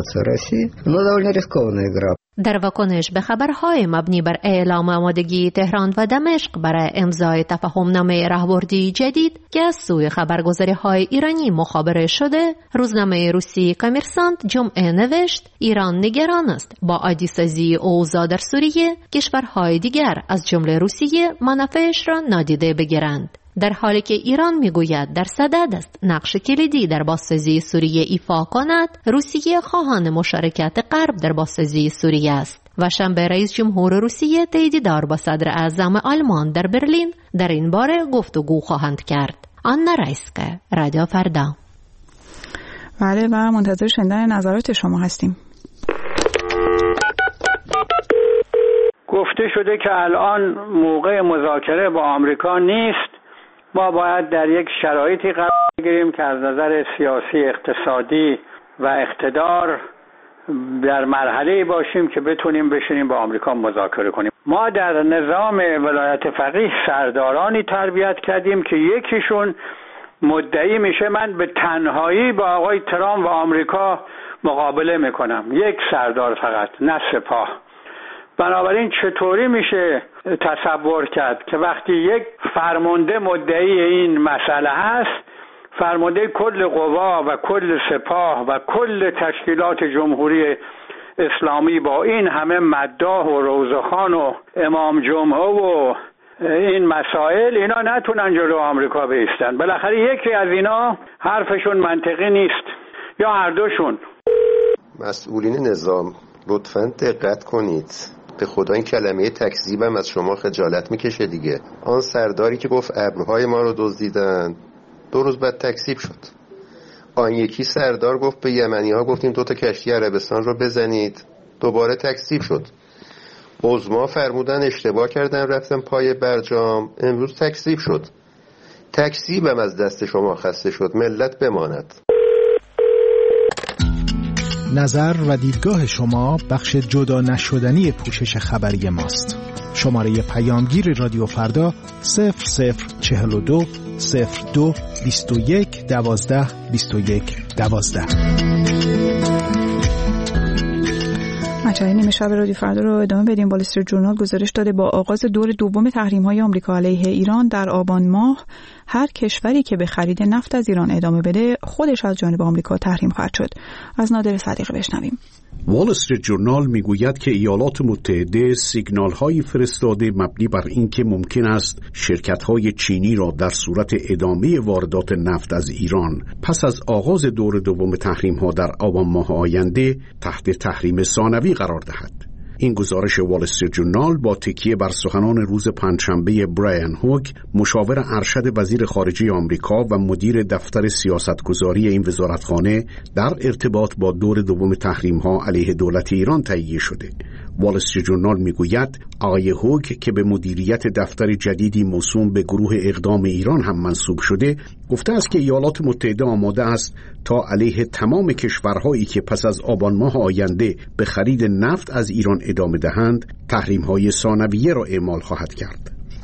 Q: در واکنش به خبرهای مبنی بر اعلام آمادگی تهران و دمشق برای امضای تفاهمنامه راهبردی جدید که از سوی خبرگزاری‌های ایرانی مخابره شده، روزنامه روسی کامرسانت جمعه نوشت ایران نگران است با عادی‌سازی اوضاع در سوریه کشورهای دیگر از جمله روسیه منافعش را نادیده بگیرند، در حالی که ایران میگوید در صدد است نقش کلیدی در بازسازی سوریه ایفا کند. روسیه خواهان مشارکت غرب در بازسازی سوریه است و شنبه رئیس جمهور روسیه دیدار با صدر اعظم آلمان در برلین در این باره گفتگو خواهند کرد. آنا رایسکه، رادیو فردا.
A: بله و منتظر شنیدن نظرات شما هستیم.
J: گفته شده که الان موقع مذاکره با آمریکا نیست. ما باید در یک شرایطی قرار بگیریم که از نظر سیاسی، اقتصادی و اقتدار در مرحله باشیم که بتونیم بشینیم با آمریکا مذاکره کنیم. ما در نظام ولایت فقیه سردارانی تربیت کردیم که یکیشون مدعی میشه من به تنهایی با آقای ترامپ و آمریکا مقابله میکنم، یک سردار فقط، نه سپاه. بنابراین چطوری میشه تصور کرد که وقتی یک فرمانده مدعی این مسئله هست، فرمانده کل قوا و کل سپاه و کل تشکیلات جمهوری اسلامی با این همه مداح و روزخان و امام جمعه و این مسائل، اینا نتونن جلو آمریکا بایستن. بالاخره یکی از اینا حرفشون منطقی نیست یا هر دوشون.
S: مسئولین نظام لطفاً دقت کنید. به خدا این کلمه تکذیبم از شما خجالت میکشه دیگه. آن سرداری که گفت ابرهای ما رو دزدیدن 2 روز بعد تکذیب شد. آن یکی سردار گفت به یمنی ها گفتیم 2 تا کشتی عربستان رو بزنید، دوباره تکذیب شد. عظما فرمودن اشتباه کردن رفتن پای برجام، امروز تکذیب شد. تکذیبم از دست شما خسته شد، ملت بماند.
B: نظر و دیدگاه شما بخش جدا نشدنی پوشش خبری ماست. شماره پیامگیر رادیو فردا 0042 02 21 12 21 12.
A: مطلب نیمه شب رادیو فردا رو ادامه بدیم. وال استریت جورنال گزارش داده با آغاز دور دوم تحریم‌های آمریکا علیه ایران در آبان ماه هر کشوری که به خرید نفت از ایران ادامه بده خودش از جانب آمریکا تحریم خواهد شد. از نادر صدیقی بشنویم.
T: وال استریت جورنال میگوید که ایالات متحده سیگنال‌هایی فرستاده مبنی بر اینکه ممکن است شرکت‌های چینی را در صورت ادامه واردات نفت از ایران پس از آغاز دور دوم تحریم‌ها در آبان ماه آینده تحت تحریم ثانوی قرار دهد. این گزارش وال استریت جورنال با تکیه بر سخنان روز پنجشنبه برایان هوگ، مشاور ارشد وزیر خارجه آمریکا و مدیر دفتر سیاستگذاری این وزارتخانه در ارتباط با دور دوم تحریم‌ها علیه دولت ایران تهیه شده. وال استریت جورنال میگوید آقای هوگ که به مدیریت دفتر جدیدی موسوم به گروه اقدام ایران هم منصوب شده، گفته است که ایالات متحده آماده است تا علیه تمام کشورهایی که پس از آبان ماه آینده به خرید نفت از ایران ادامه دهند، تحریم‌های ثانویه را اعمال خواهد کرد.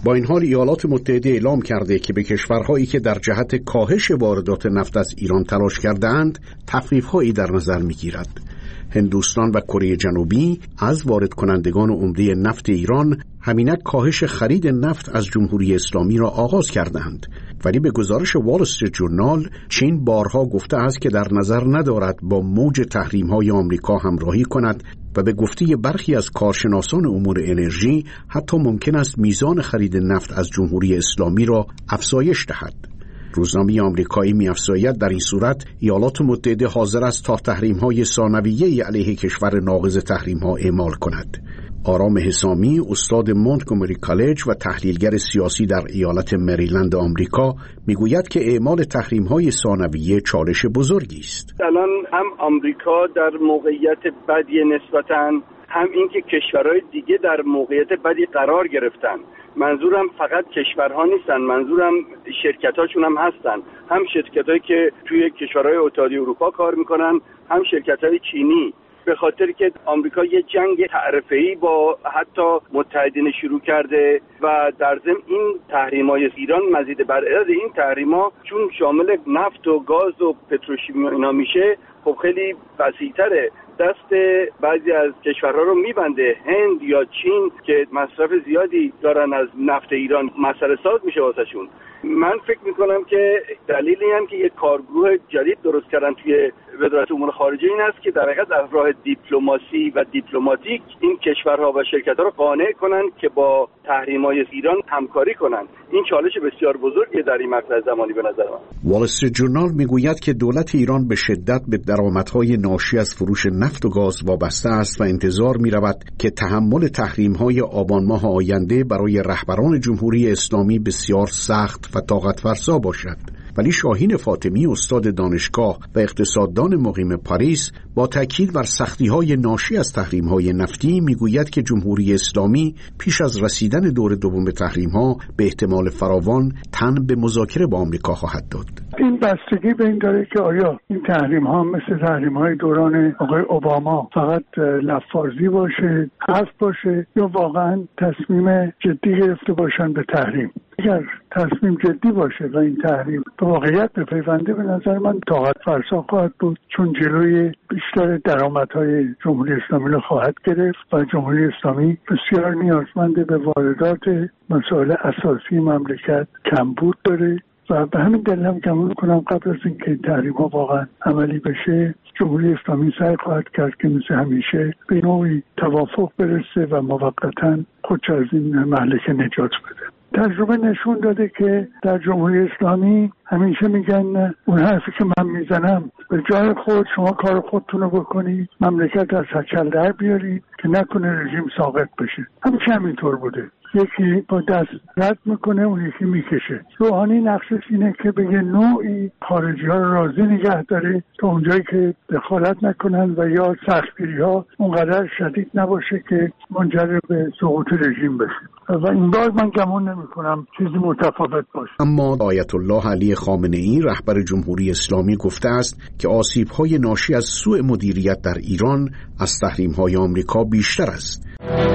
T: با این حال ایالات متحده اعلام کرده که به کشورهایی که در جهت کاهش واردات نفت از ایران تلاش کردند تخفیف‌هایی در نظر می‌گیرد. هندوستان و کره جنوبی از وارد کنندگان عمده نفت ایران همینک کاهش خرید نفت از جمهوری اسلامی را آغاز کردند، ولی به گزارش وال استریت جورنال چین بارها گفته است که در نظر ندارد با موج تحریم‌های آمریکا همراهی کند و به گفته برخی از کارشناسان امور انرژی حتی ممکن است میزان خرید نفت از جمهوری اسلامی را افزایش دهد. روزنامه آمریکایی می‌افزاید در این صورت ایالات متحده حاضر است تا تحریم‌های ثانویه‌ای علیه کشور ناقض تحریم‌ها اعمال کند. آرام حسامی، استاد مونتگومری کالج و تحلیلگر سیاسی در ایالت مریلند آمریکا میگوید که اعمال تحریم‌های ثانویه چالش بزرگی است.
U: الان هم آمریکا در موقعیت بدی نسبتاً، هم اینکه کشورهای دیگه در موقعیت بدی قرار گرفتن. منظورم فقط کشورها نیستن، منظورم شرکتاشون هم هستن، هم شرکتایی که توی کشورهای اتحادیه اروپا کار میکنن، هم شرکتای چینی. به خاطر که آمریکا یه جنگ تعرفه‌ای با حتی متحدین شروع کرده و در ضمن این تحریم‌های ایران مزید بر عدد این تحریم‌ها چون شامل نفت و گاز و پتروشیمی و اینا میشه، خب خیلی وسیع‌تره، دست بعضی از کشورها رو میبنده. هند یا چین که مصرف زیادی دارن از نفت ایران مسئله ساز میشه واسهشون. من فکر میکنم که دلیلی هم که یک کارگروه جدید درست کردن توی وزارت امور خارجه این است که در حقیقت از راه دیپلماسی و دیپلماتیک این کشورها و شرکت‌ها رو قانع کنن که با تحریم‌های ایران همکاری کنن. این چالش بسیار بزرگی در این مقطع زمانی به نظر من.
T: وال استریت جورنال میگوید که دولت ایران به شدت به درآمدهای ناشی از فروش نفت و گاز وابسته است و انتظار می‌رود که تحمل تحریم‌های آبان ماه آینده برای رهبران جمهوری اسلامی بسیار سخت و طاقت فرسا باشد. ولی شاهین فاطمی، استاد دانشگاه و اقتصاددان مقیم پاریس، با تاکید بر سختی‌های ناشی از تحریم‌های نفتی میگوید که جمهوری اسلامی پیش از رسیدن دور دوم تحریم‌ها به احتمال فراوان تن به مذاکره با آمریکا خواهد داد.
V: این بستگی به این داره که آیا این تحریم‌ها مثل تحریم‌های دوران آقای اوباما فقط لفظی باشه، حرف باشه، یا واقعاً تصمیم جدی گرفته باشن به تحریم. اگر تصمیم جدی باشه و این تحریم به واقعیت بپیونده، به نظر من طاقت فرسا خواهد بود، چون جلوی بیشتر درآمدهای جمهوری اسلامی رو خواهد گرفت و جمهوری اسلامی بسیار نیازمند به واردات مسائل اساسی مملکت کمبود داره و به همین دلیل هم گمان کنم قبل از اینکه این تحریم‌ها واقعا عملی بشه، جمهوری اسلامی سعی خواهد کرد که مثل همیشه به نوعی توافق برسه و موقتاً خودش از این مهلکه نجات بده. تجربه نشون داده که در جمهوری اسلامی همیشه میگن اون حرفی که من میزنم به جای خود شما کار خودتون رو بکنید، مملکت از هچل در بیارید که نکنه رژیم ساقط بشه. همیشه همینطور بوده، یکی با دست رد میکنه اون یکی میکشه. روحانی نقشش اینه که به یه نوعی خارجی ها رو راضی نگه داره تا اونجایی که دخالت نکنن و یا سختگیری ها اونقدر شدید نباشه که منجر به سقوط رژیم بشه. و این بار من گمان نمی کنم چیزی متفاوت باشه.
T: اما آیت الله علی خامنه ای رهبر جمهوری اسلامی گفته است که آسیب‌های ناشی از سوء مدیریت در ایران از تحریم‌های آمریکا بیشتر است.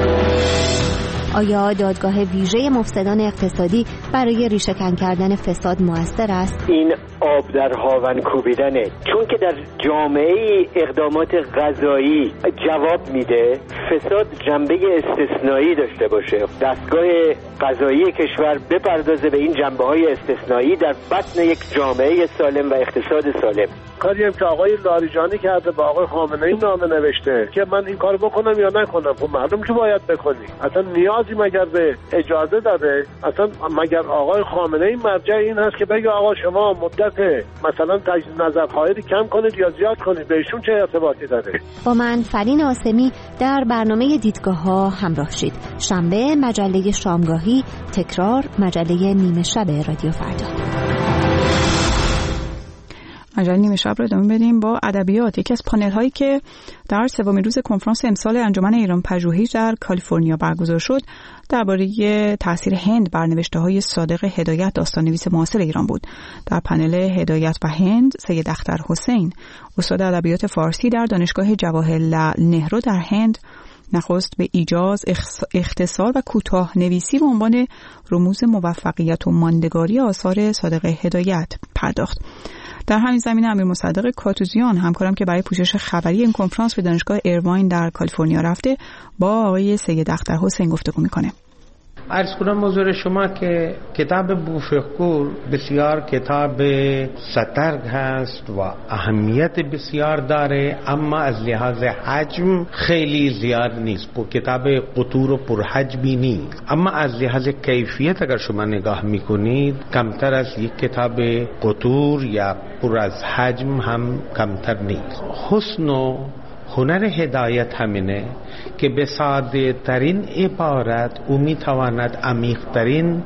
W: آیا دادگاه ویژه مفسدان اقتصادی برای ریشه‌کن کردن فساد مؤثر است؟
X: این آب در هاون کوبیدنه، چون که در جامعه اقدامات قضایی جواب میده فساد جنبه استثنایی داشته باشه. دستگاه قضایی کشور بپردازه به این جنبه‌های استثنایی در بطن یک جامعه سالم و اقتصاد سالم.
Y: کاریم که آقای لاریجانی کرده با آقای خامنه‌ای نامه نوشته که من این کارو بکنم یا نکنم. خب معلوم که باید بکنی. اصلا نیازی مگر به اجازه داره؟ اصلا مگر آقای خامنه‌ای مرجع این هست که بگه آقا شما مدت مثلا تجدید نظرخواهی کم کنید یا زیاد کنید؟ بهشون چه ارتباطی داره؟
W: با من فرین آسمی در برنامه دیدگاه‌ها همراه شید. شنبه مجله شامگاهی، تکرار مجله نیمه شب رادیو فردا.
A: مجله نیمه شب رو ادامه بدیم با ادبیات. یکی از پانل هایی که در سومین روز کنفرانس امسال انجمن ایران پژوهی در کالیفرنیا برگزار شد درباره تاثیر هند بر نوشته‌های صادق هدایت داستان‌نویس معاصر ایران بود. در پنل هدایت و هند، سید اختر حسین، استاد ادبیات فارسی در دانشگاه جواهرلال نهرو در هند، نخست به ایجاز، اختصار و کوتاه نویسی به عنوان رموز موفقیت و ماندگاری آثار صادق هدایت پرداخت. در همین زمینه امیر مصدق کاتوزیان، همکارم که برای پوشش خبری این کنفرانس به دانشگاه ایرواین در کالیفرنیا رفته، با آقای سید اخترحسین گفتگو میکنه.
D: عرض کنم حضور شما که کتاب بوفقور بسیار کتاب سترگ هست و اهمیت بسیار داره، اما از لحاظ حجم خیلی زیاد نیست. کتاب قطور و پرحجمی نیست، اما از لحاظ کیفیت اگر شما نگاه میکنید کمتر از یک کتاب قطور یا پر از حجم هم کمتر نیست. حسن و هنر هدایت همینه که به ساده ترین عبارت او میتواند عمیق ترین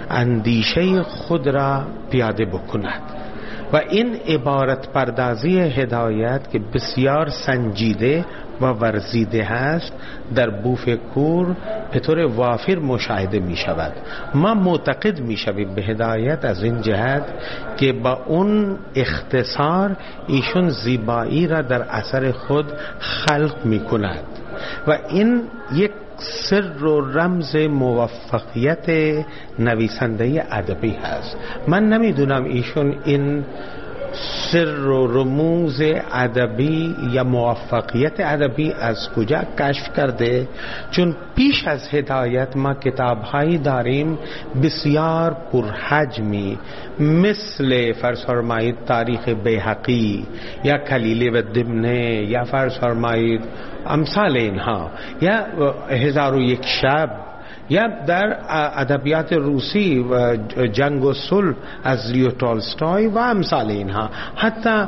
D: اندیشه خود را پیاده بکند و این عبارت پردازی هدایت که بسیار سنجیده و ورزیده هست در بوفقور به طور وافر مشاهده می شود. ما معتقد می شویم به هدایت از این جهت که با اون اختصار ایشون زیبایی را در اثر خود خلق می کند و این یک سر و رمز موفقیت نویسنده ادبی هست. من نمیدونم ایشون این سر و رموز ادبی یا موفقیت ادبی از کجا کشف کرده، چون پیش از هدایت ما کتاب‌هایی داریم بسیار پرحجمی مثل فرض فرمایید تاریخ بیهقی یا کلیله و دمنه یا فرض فرمایید امثال اینها یا 1001 شب یا در ادبیات روسی و جنگ و صلح از لیو تولستوی و امثال اینها، حتی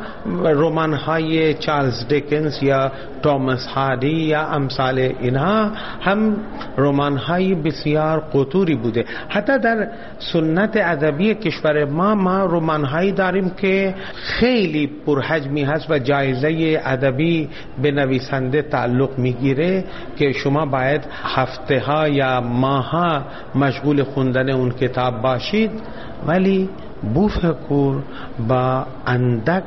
D: رمان‌های چارلز دیکنز یا توماس هاردی یا امثال اینها هم رمان‌های بسیار قطوری بوده. حتی در سنت ادبی کشور ما رمان‌هایی داریم که خیلی پرحجمی هست و جایزه ادبی به نویسنده تعلق میگیره که شما باید هفته‌ها یا ماها مشغول خوندن اون کتاب باشید، ولی بوفقور با اندک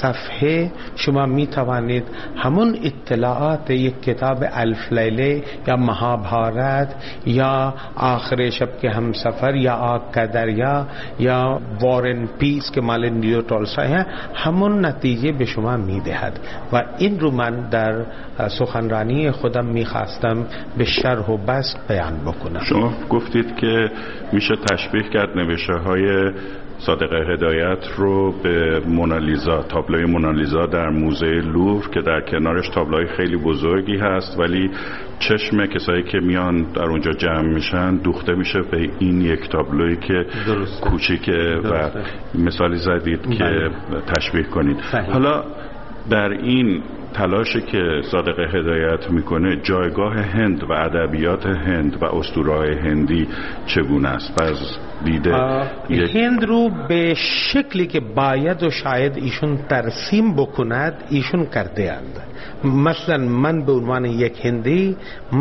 D: صفحه شما می توانید همون اطلاعات یک کتاب الف لیله یا مهابهارت یا آخر شب که همسفر یا آگ کا دریا یا وارن پیس که مال لیو تولستوی ہے، همون نتیجه به شما می دهد و این رو من در سخنرانی خودم می خواستم به شرح و بسط بیان بکنم.
E: شما گفتید که میشه تشبیه کرد نوشته های صادق هدایت رو به مونالیزا، تابلوی مونالیزا در موزه لوور که در کنارش تابلوی خیلی بزرگی هست ولی چشم کسایی که میان در اونجا جمع میشن دوخته میشه به این یک تابلویی که کوچیکه و مثالی زدید که تشبیه کنید. حالا در این تلاشی که صادق هدایت میکنه جایگاه هند و ادبیات هند و اسطوره‌های هندی چگونه است؟ پس دیده
D: هند رو به شکلی که باید و شاید ایشون ترسیم بکند ایشون کرده اند. مثلا من به عنوان یک هندی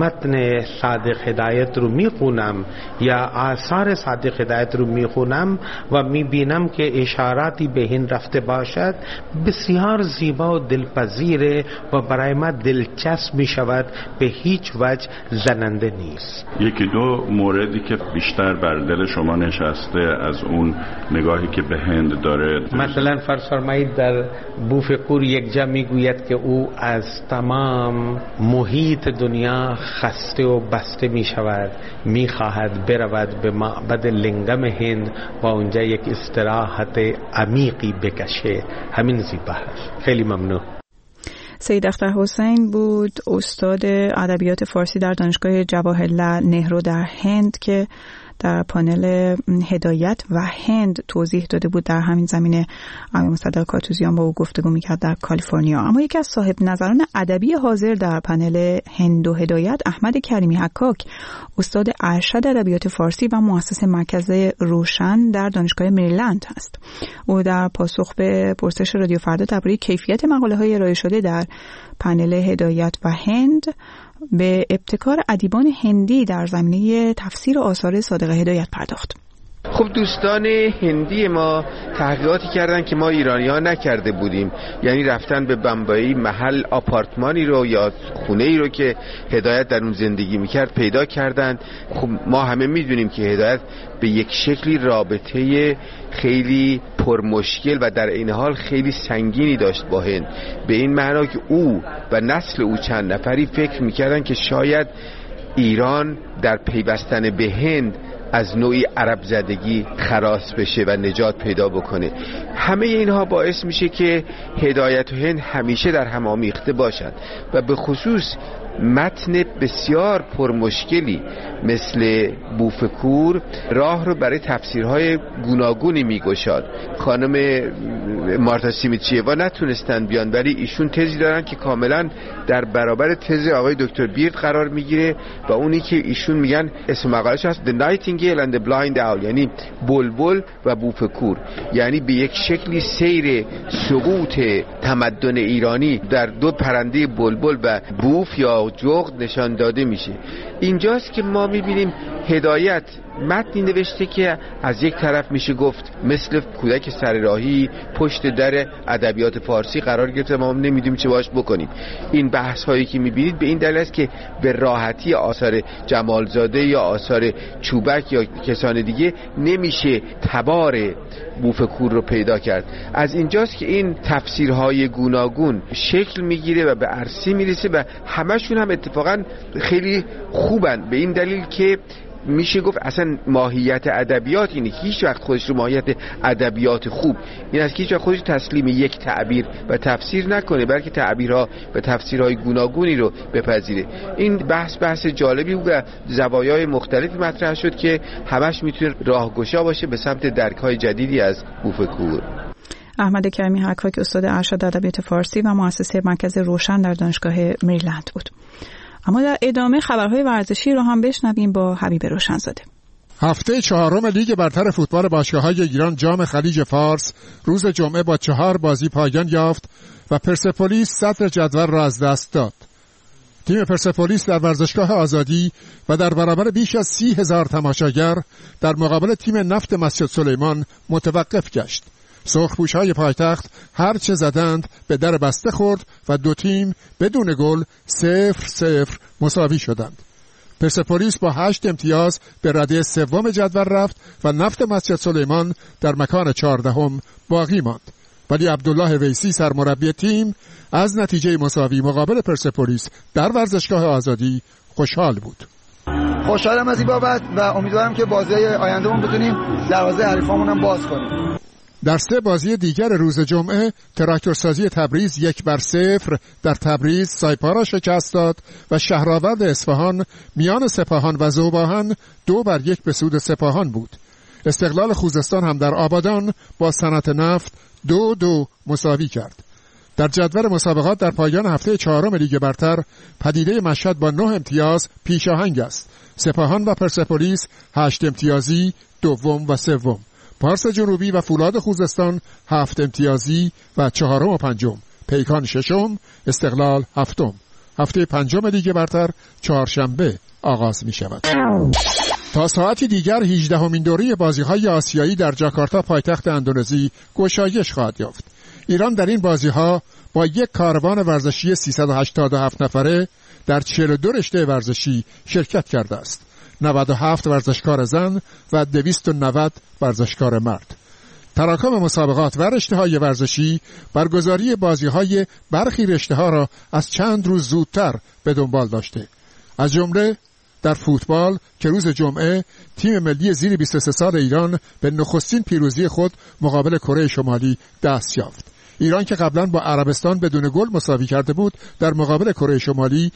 D: متن صادق هدایت رو میخونم یا آثار صادق هدایت رو میخونم و میبینم که اشاراتی به هند رفته باشد بسیار زیبا و دلپذیره و برای ما دلچسب میشود، به هیچ وجه زننده نیست.
E: یکی دو موردی که بیشتر بر دل شما نشسته از اون نگاهی که به هند داره،
D: مثلا فرض فرمایید در بوفقور یک جا میگوید که او از تمام محیط دنیا خسته و بسته می شود، می خواهد برود به معبد لنگم هند و اونجا یک استراحت عمیقی بکشه. همین زیبا هست. خیلی ممنون.
A: سید اخترحسین بود، استاد ادبیات فارسی در دانشگاه جواهرلال نهرو در هند که در پانل هدایت و هند توضیح داده بود. در همین زمینه امیر مصدق کاتوزیان با او گفتگو میکرد در کالیفرنیا. اما یکی از صاحب نظران ادبی حاضر در پانل هند و هدایت احمد کریمی حکاک، استاد ارشد ادبیات فارسی و مؤسس مرکز روشن در دانشگاه مریلند است. او در پاسخ به پرسش رادیو فردا درباره کیفیت مقاله‌های ارائه شده در پانل هدایت و هند به ابتکار ادیبان هندی در زمینه تفسیر آثار صادق هدایت پرداخت.
F: خب دوستان هندی ما تحقیقاتی کردن که ما ایرانی‌ها نکرده بودیم، یعنی رفتن به بمبئی محل آپارتمانی رو یا خونه‌ای رو که هدایت در اون زندگی میکرد پیدا کردن. خب ما همه میدونیم که هدایت به یک شکلی رابطه خیلی پرمشکل و در این حال خیلی سنگینی داشت با هند، به این معنا که او و نسل او چند نفری فکر میکردن که شاید ایران در پیوستن به هند از نوعی عرب زدگی خلاص بشه و نجات پیدا بکنه. همه اینها باعث میشه که هدایت و هند همیشه در هم آمیخته باشند و به خصوص متن بسیار پرمشکلی مثل بوفکور راه رو برای تفسیرهای گوناگونی میگشاد. خانم مارتا سیمیتچیوا نتونستن بیان، ولی ایشون تزی دارن که کاملا در برابر تز آقای دکتر بیرد قرار میگیره و اونی که ایشون میگن اسم مقالش هست The Nightingale and the Blind Owl، یعنی بلبل و بوفکور، یعنی به یک شکلی سیر سقوط تمدن ایرانی در دو پرنده بلبل و بوف یا جغد نشان داده میشه. اینجاست که ما میبینیم هدایت متنی نوشته که از یک طرف میشه گفت مثل کودک سر راهی پشت در ادبیات فارسی قرار گرفته، ما نمیدونیم چه باش بکنیم. این بحث هایی که میبینید به این دلیل است که به راحتی آثار جمالزاده یا آثار چوبک یا کسان دیگه نمیشه تبار بوفکور رو پیدا کرد. از اینجاست که این تفسیرهای گوناگون شکل میگیره و به عرصه میرسه و همشون هم اتفاقا خیلی خوبن، به این دلیل که میشه گفت اصلا ماهیت ادبیات اینه که هیچ وقت خودش رو ماهیت ادبیات خوب این است که هیچ وقت خودش تسلیم یک تعبیر و تفسیر نکنه، بلکه تعبیرها و تفسیرهای گوناگونی رو بپذیره. این بحث جالبی بود و زوایای مختلفی مطرح شد که همش میتونه راهگشا باشه به سمت درک‌های جدیدی از بوفکور.
A: احمد کریمی حکاک استاد ارشد ادبیات فارسی و مؤسسه مرکز روشن در دانشگاه مریلند بود. اما در ادامه خبرهای ورزشی رو هم بشنویم با حبیب روشنزاده.
G: هفته چهارم لیگ برتر فوتبال باشگاه‌های ایران جام خلیج فارس روز جمعه با 4 بازی پایان یافت و پرسپولیس صدر جدول را از دست داد. تیم پرسپولیس در ورزشگاه آزادی و در برابر بیش از 30,000 تماشاگر در مقابل تیم نفت مسجد سلیمان متوقف گشت. سرخپوش‌های پایتخت هر چه زدند به در بسته خورد و دو تیم بدون گل 0-0 مساوی شدند. پرسپولیس با 8 امتیاز به رده سوم جدول رفت و نفت مسجد سلیمان در مکان 14 باقی ماند. ولی عبدالله ویسی سرمربی تیم از نتیجه مساوی مقابل پرسپولیس در ورزشگاه آزادی خوشحال بود.
H: خوشحالم از این بابت و امیدوارم که بازی آیندهمون بتونیم دروازه حریفامون هم باز کنیم.
G: در 3 بازی دیگر روز جمعه تراکتورسازی تبریز 1-0 در تبریز سایپا را شکست داد و شهرآورد اصفهان میان سپاهان و ذوباهن 2-1 به سود سپاهان بود. استقلال خوزستان هم در آبادان با صنعت نفت 2-2 مساوی کرد. در جدول مسابقات در پایان هفته چهارم لیگ برتر پدیده مشهد با 9 امتیاز پیشاهنگ است. سپاهان و پرسپولیس 8 امتیازی دوم و سوم. پارس جنوبی و فولاد خوزستان 7 امتیازی و چهارم و پنجم. پیکان ششم، استقلال هفتم. هفته پنجم لیگ برتر چهارشنبه آغاز می شود. تا ساعتی دیگر 18مین دوره بازی‌های آسیایی در جاکارتا پایتخت اندونزی گشایش خواهد یافت. ایران در این بازی‌ها با یک کاروان ورزشی 387 نفره در 42 رشته ورزشی شرکت کرده است. 97 ورزشکار زن و 290 ورزشکار مرد. تراکم مسابقات و رشته‌های ورزشی برگزاری بازی‌های برخی رشته‌ها را از چند روز زودتر به دنبال داشته. از جمله در فوتبال که روز جمعه تیم ملی زیر 23 سال ایران به نخستین پیروزی خود مقابل کره شمالی دست یافت. ایران که قبلا با عربستان بدون گل مساوی کرده بود در مقابل کره شمالی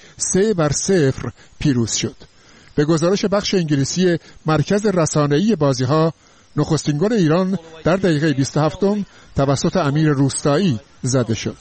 G: 3-0 پیروز شد. به گزارش بخش انگلیسی مرکز رسانه‌ای بازی‌ها نخستین گل ایران در دقیقه 27 توسط امیر روستایی زده شد.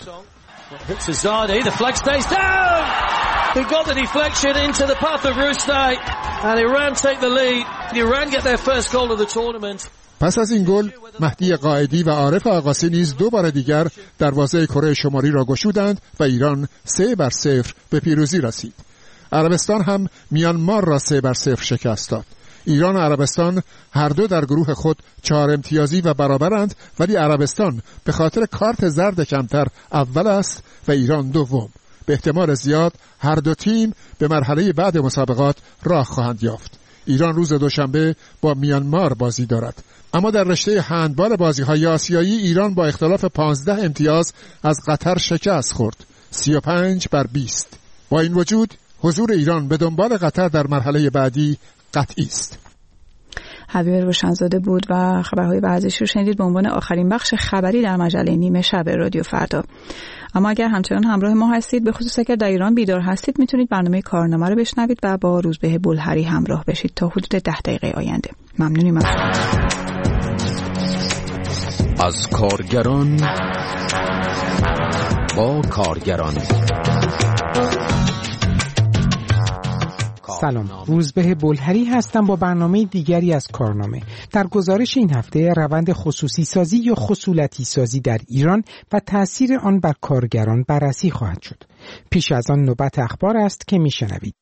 K: Who got the deflection into the path of Roustay and Iran take the lead. Iran get their first goal of the tournament.
G: پس از این گل مهدی قائدی و عارف آقاسی نیز 2 بار دیگر دروازه کره شمالی را گشودند و ایران 3-0 به پیروزی رسید. عربستان هم میانمار را 3-0 شکست داد. ایران و عربستان هر دو در گروه خود 4 امتیازی و برابرند، ولی عربستان به خاطر کارت زرد کمتر اول است و ایران دوم. به احتمال زیاد هر دو تیم به مرحله بعد مسابقات راه خواهند یافت. ایران روز دوشنبه با میانمار بازی دارد. اما در رشته هندبال بازی‌های آسیایی ایران با اختلاف 15 امتیاز از قطر شکست خورد، 35-20. با این وجود حضور ایران به دنبال قطر در مرحله بعدی قطعی است.
A: حبیب روشنزاده بود و خبرهای ورزشی رو شنیدید به عنوان آخرین بخش خبری در مجله نیمه شب رادیو فردا. اما اگر همچنان همراه ما هستید، به خصوص اگر در ایران بیدار هستید، میتونید برنامه کارنامه رو بشنوید و با روزبه بلهری همراه بشید تا حدود 10 دقیقه آینده. ممنونیم
C: از کارگران با کارگران.
I: سلام، روزبه بلهری هستم با برنامه دیگری از کارنامه. در گزارش این هفته روند خصوصی سازی یا خصولتی سازی در ایران و تأثیر آن بر کارگران بررسی خواهد شد. پیش از آن نوبت اخبار است که میشنوید.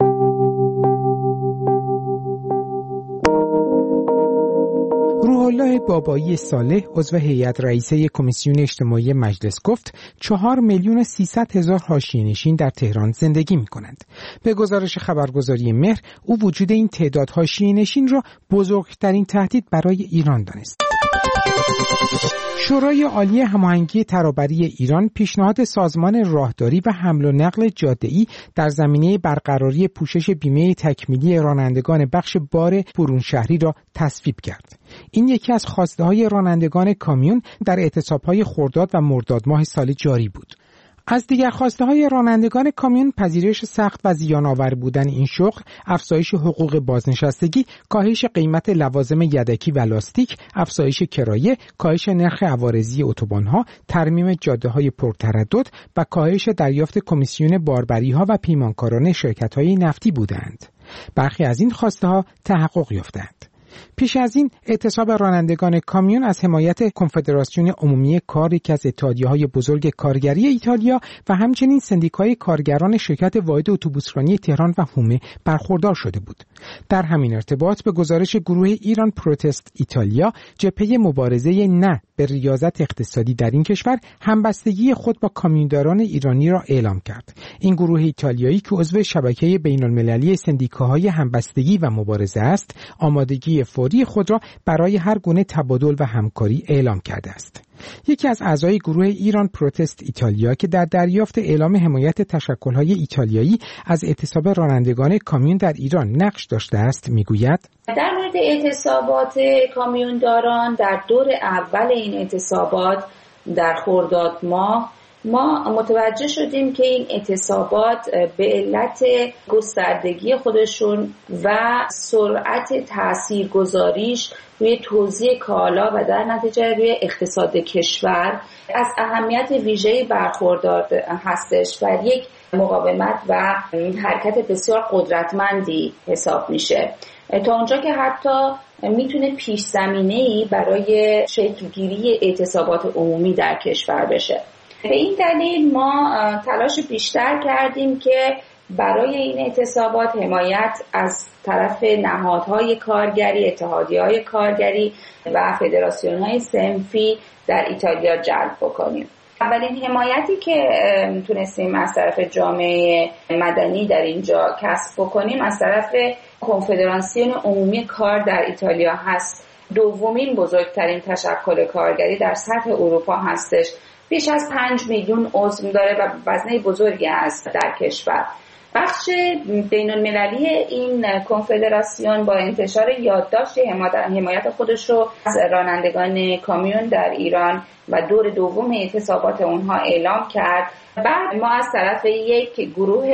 I: روح الله بابایی صالح عضو هیئت رئیسه کمیسیون اجتماعی مجلس گفت 4,300,000 حاشیه‌نشین در تهران زندگی می‌کنند. به گزارش خبرگزاری مهر، او وجود این تعداد حاشیه‌نشین را بزرگترین تهدید برای ایران دانست. شورای عالی هماهنگی ترابری ایران پیشنهاد سازمان راهداری و حمل و نقل جاده‌ای در زمینه برقراری پوشش بیمه تکمیلی رانندگان بخش بار برون شهری را تصویب کرد. این یکی از خواسته‌های رانندگان کامیون در اعتصاب‌های خرداد و مرداد ماه سال جاری بود. از دیگر خواسته‌های رانندگان کامیون پذیرش سخت و زیان‌آور بودن این شغل، افزایش حقوق بازنشستگی، کاهش قیمت لوازم یدکی و لاستیک، افزایش کرایه، کاهش نرخ عوارضی اتوبان‌ها، ترمیم جاده‌های پرتردد و کاهش دریافت کمیسیون باربری‌ها و پیمانکاران شرکت‌های نفتی بودند. برخی از این خواسته‌ها تحقق یافتند. پیش از این اعتصاب رانندگان کامیون از حمایت کنفدراسیون عمومی کار، یکی از اتحادیه‌های بزرگ کارگری ایتالیا و همچنین سندیکای کارگران شرکت واحد اتوبوسرانی تهران و هومه برخوردار شده بود. در همین ارتباط به گزارش گروه ایران پروتست ایتالیا، جبهه مبارزه نه به ریاضت اقتصادی در این کشور همبستگی خود با کامیونداران ایرانی را اعلام کرد. این گروه ایتالیایی که عضو شبکه بین‌المللی سندیکاهای همبستگی و مبارزه است، آمادگی فوری خود را برای هر گونه تبادل و همکاری اعلام کرده است. یکی از اعضای گروه ایران پروتست ایتالیا که در دریافت اعلام حمایت تشکل‌های ایتالیایی از اعتصاب رانندگان کامیون در ایران نقش داشته است میگوید:
L: در مورد اعتصابات کامیونداران در دور اول این اعتصابات در خرداد ماه ما متوجه شدیم که این اعتصابات به علت گستردگی خودشون و سرعت تاثیرگذاریش روی توزیع کالا و در نتیجه روی اقتصاد کشور از اهمیت ویژه‌ای برخوردار هستش و یک مقاومت و حرکت بسیار قدرتمندی حساب میشه، تا اونجا که حتی میتونه پیش زمینه‌ای برای شکلگیری اعتصابات عمومی در کشور بشه. به این دلیل ما تلاش بیشتر کردیم که برای این اعتصابات حمایت از طرف نهادهای کارگری، اتحادیه‌های کارگری و فدراسیون‌های صنفی در ایتالیا جلب بکنیم. اولین حمایتی که تونستیم از طرف جامعه مدنی در اینجا کسب بکنیم از طرف کنفدراسیون عمومی کار در ایتالیا هست. دومین بزرگترین تشکل کارگری در سطح اروپا هستش. بیش از 5 میلیون عضو داره و وزنه بزرگی هست در کشور. بخش بین‌المللی این کنفدراسیون با انتشار یادداشت حمایت خودش رو از رانندگان کامیون در ایران و دور دوم اعتصابات اونها اعلام کرد. بعد ما از طرف یک گروه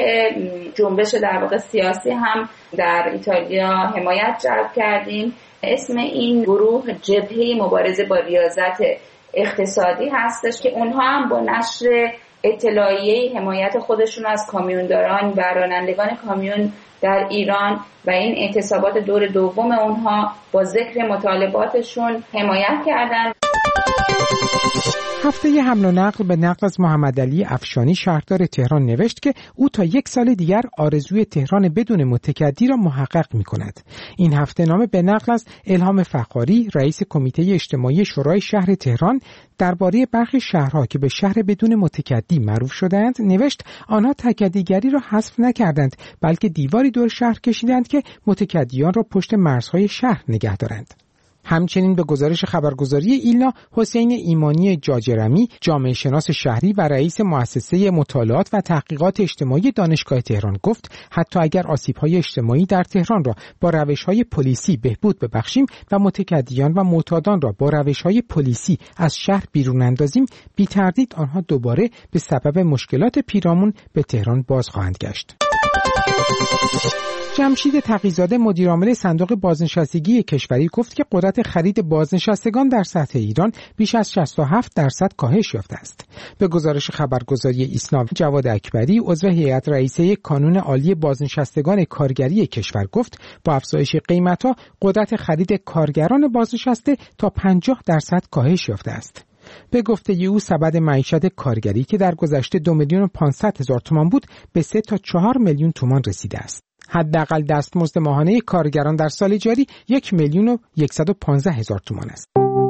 L: جنبش در واقع سیاسی هم در ایتالیا حمایت جلب کردیم. اسم این گروه جبهه مبارزه با ریاضت اقتصادی هستش که اونها هم با نشر اطلاعیه حمایت خودشون از کامیونداران و رانندگان کامیون در ایران و این اعتصابات دور دوم اونها با ذکر مطالباتشون حمایت کردن.
I: هفته حمل و نقل به نقل از محمد علی افشانی شهردار تهران نوشت که او تا 1 سال دیگر آرزوی تهران بدون متکدی را محقق می کند. این هفته نامه به نقل از الهام فخاری رئیس کمیته اجتماعی شورای شهر تهران درباره برخی شهرها که به شهر بدون متکدی معروف شدند نوشت آنها تکدیگری را حذف نکردند بلکه دیواری دور شهر کشیدند که متکدیان را پشت مرزهای شهر نگه دارند. همچنین به گزارش خبرگزاری ایلنا حسین ایمانی جاجرمی جامعه شناس شهری و رئیس مؤسسه مطالعات و تحقیقات اجتماعی دانشگاه تهران گفت حتی اگر آسیب‌های اجتماعی در تهران را با روش‌های پلیسی بهبود ببخشیم و متکدیان و معتادان را با روش‌های پلیسی از شهر بیرون اندازیم بی تردید آنها دوباره به سبب مشکلات پیرامون به تهران باز خواهند گشت. جمشید تقی‌زاده مدیرعامل صندوق بازنشستگی کشوری گفت که قدرت خرید بازنشستگان در سطح ایران بیش از 67% کاهش یافته است. به گزارش خبرگزاری ایسنا جواد اکبری عضو هیئت رئیسه کانون عالی بازنشستگان کارگری کشور گفت با افزایش قیمت‌ها قدرت خرید کارگران بازنشسته تا 50% کاهش یافته است. به گفته او سبد معیشت کارگری که در گذشته 2,500,000 تومان بود به 3 تا 4 میلیون تومان رسیده است. حداقل دستمزد ماهانه کارگران در سال جاری 1,115,000 تومان است.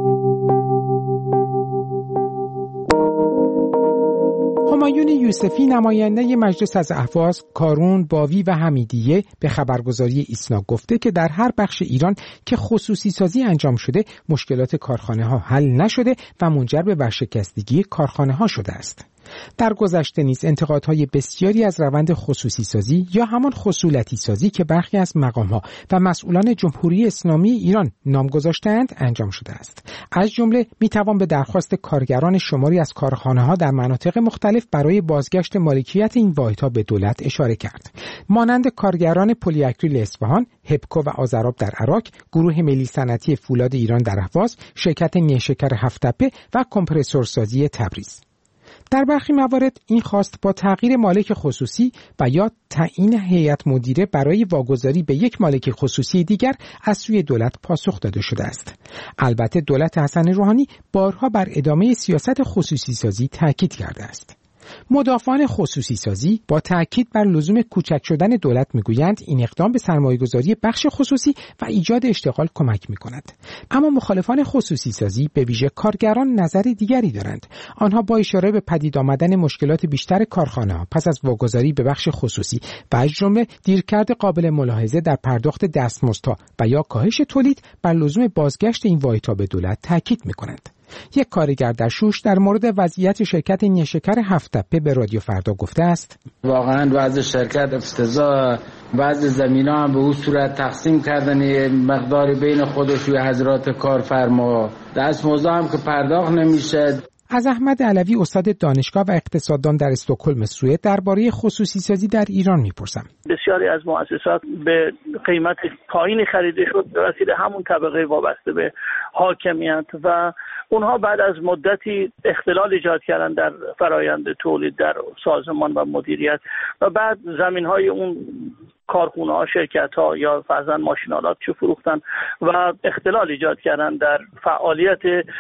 I: همایون یوسفی نماینده مجلس از اهواز، کارون، باوی و حمیدیه به خبرگزاری ایسنا گفته که در هر بخش ایران که خصوصی سازی انجام شده مشکلات کارخانه ها حل نشده و منجر به ورشکستگی کارخانه ها شده است. در گذشته نیز انتقادهای بسیاری از روند خصوصی سازی یا همان خصولتی سازی که برخی از مقام‌ها و مسئولان جمهوری اسلامی ایران نام گذاشته‌اند انجام شده است. از جمله میتوان به درخواست کارگران شماری از کارخانه‌ها در مناطق مختلف برای بازگشت مالکیت این واحدها به دولت اشاره کرد. مانند کارگران پلی اکریل اصفهان، هپکو و آذراب در عراق، گروه ملی صنعتی فولاد ایران در اهواز، شرکت نیشکر هفت‌تپه و کمپرسورسازی تبریز. در برخی موارد این خواست با تغییر مالک خصوصی و یا تعیین هیئت مدیره برای واگذاری به یک مالک خصوصی دیگر از سوی دولت پاسخ داده شده است. البته دولت حسن روحانی بارها بر ادامه سیاست خصوصی سازی تاکید کرده است. مدافعان خصوصی سازی با تاکید بر لزوم کوچک شدن دولت میگویند این اقدام به سرمایه‌گذاری بخش خصوصی و ایجاد اشتغال کمک میکند. اما مخالفان خصوصی سازی به ویژه کارگران نظر دیگری دارند. آنها با اشاره به پدید آمدن مشکلات بیشتر کارخانه‌ها پس از واگذاری به بخش خصوصی و از جمله دیرکرد قابل ملاحظه در پرداخت دستمزدها و یا کاهش تولید بر لزوم بازگشت این واحدها به دولت تاکید میکنند. یک کارگر در شوش در مورد وضعیت شرکت نیشکر هفت‌تپه به رادیو فردا گفته است:
M: واقعا وضع شرکت افتضاح، وضع زمینا هم به اون صورت تقسیم کردن مقداری بین خودش و حضرات کارفرما، دستمزد هم که پرداخت نمیشه.
I: از احمد علوی استاد دانشگاه و اقتصاددان در استکهلم سوئد درباره خصوصی سازی در ایران میپرسم.
N: بسیاری از مؤسسات به قیمت پایینی خریده شد رسیده همون طبقه وابسته به حاکمیت و اونها بعد از مدتی اختلال ایجاد کردن در فرایند تولید در سازمان و مدیریت و بعد زمین‌های اون کارخونه‌ها، شرکت‌ها یا فرضاً ماشین‌آلات چه فروختن و اختلال ایجاد کردن در فعالیت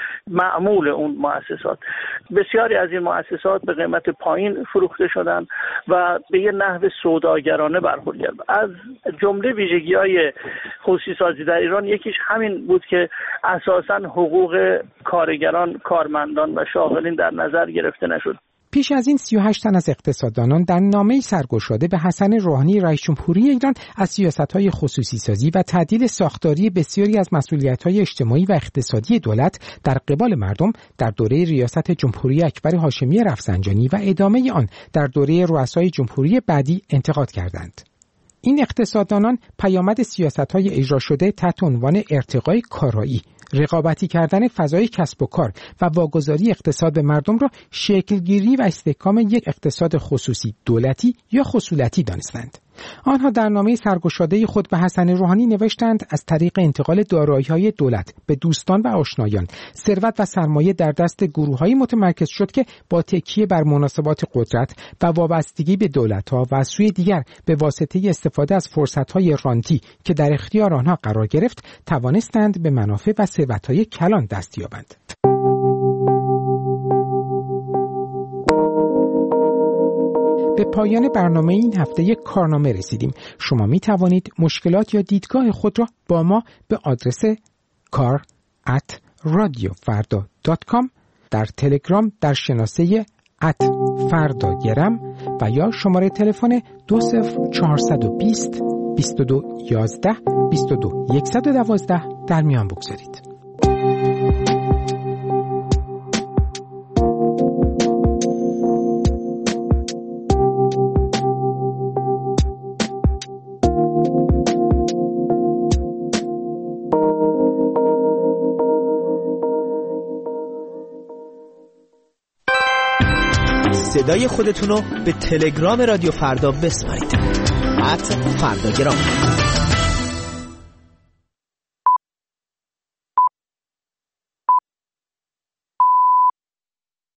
N: معمول اون مؤسسات. بسیاری از این مؤسسات به قیمت پایین فروخته شدن و به یه نحو سوداگرانه برخورد کردن. از جمله ویژگی‌های خصوصی سازی در ایران یکیش همین بود که اساساً حقوق کارگران، کارمندان و شاغلین در نظر گرفته نشد.
I: پیش از این 38 تن از اقتصاددانان در نامه‌ای سرگشاده به حسن روحانی رئیس جمهوری ایران از سیاست‌های خصوصی سازی و تعدیل ساختاری بسیاری از مسئولیت‌های اجتماعی و اقتصادی دولت در قبال مردم در دوره ریاست جمهوری اکبر هاشمی رفسنجانی و ادامه آن در دوره رؤسای جمهوری بعدی انتقاد کردند. این اقتصاددانان پیامد سیاست‌های اجرا شده تحت عنوان ارتقای کارایی، رقابتی کردن فضای کسب و کار و واگذاری اقتصاد به مردم را شکلگیری و استحکام یک اقتصاد خصوصی دولتی یا خصولتی دانستند. آنها در نامه سرگشاده خود به حسن روحانی نوشتند از طریق انتقال دارایی‌های دولت به دوستان و آشنایان، ثروت و سرمایه در دست گروه‌های متمرکز شد که با تکیه بر مناسبات قدرت و وابستگی به دولت‌ها و از سوی دیگر به واسطه استفاده از فرصت‌های رانتی که در اختیار آنها قرار گرفت، توانستند به منافع و ثروت‌های کلان دست یابند. به پایان برنامه این هفته کارنامه رسیدیم. شما می توانید مشکلات یا دیدگاه خود را با ما به آدرس kar@radiofarda.com، در تلگرام در شناسه @فرداگرم و یا شماره تلفن 20420 2211 22 112 در میان بگذارید.
J: صدای خودتون رو به تلگرام رادیو فردا بسپارید. @فرداگرام.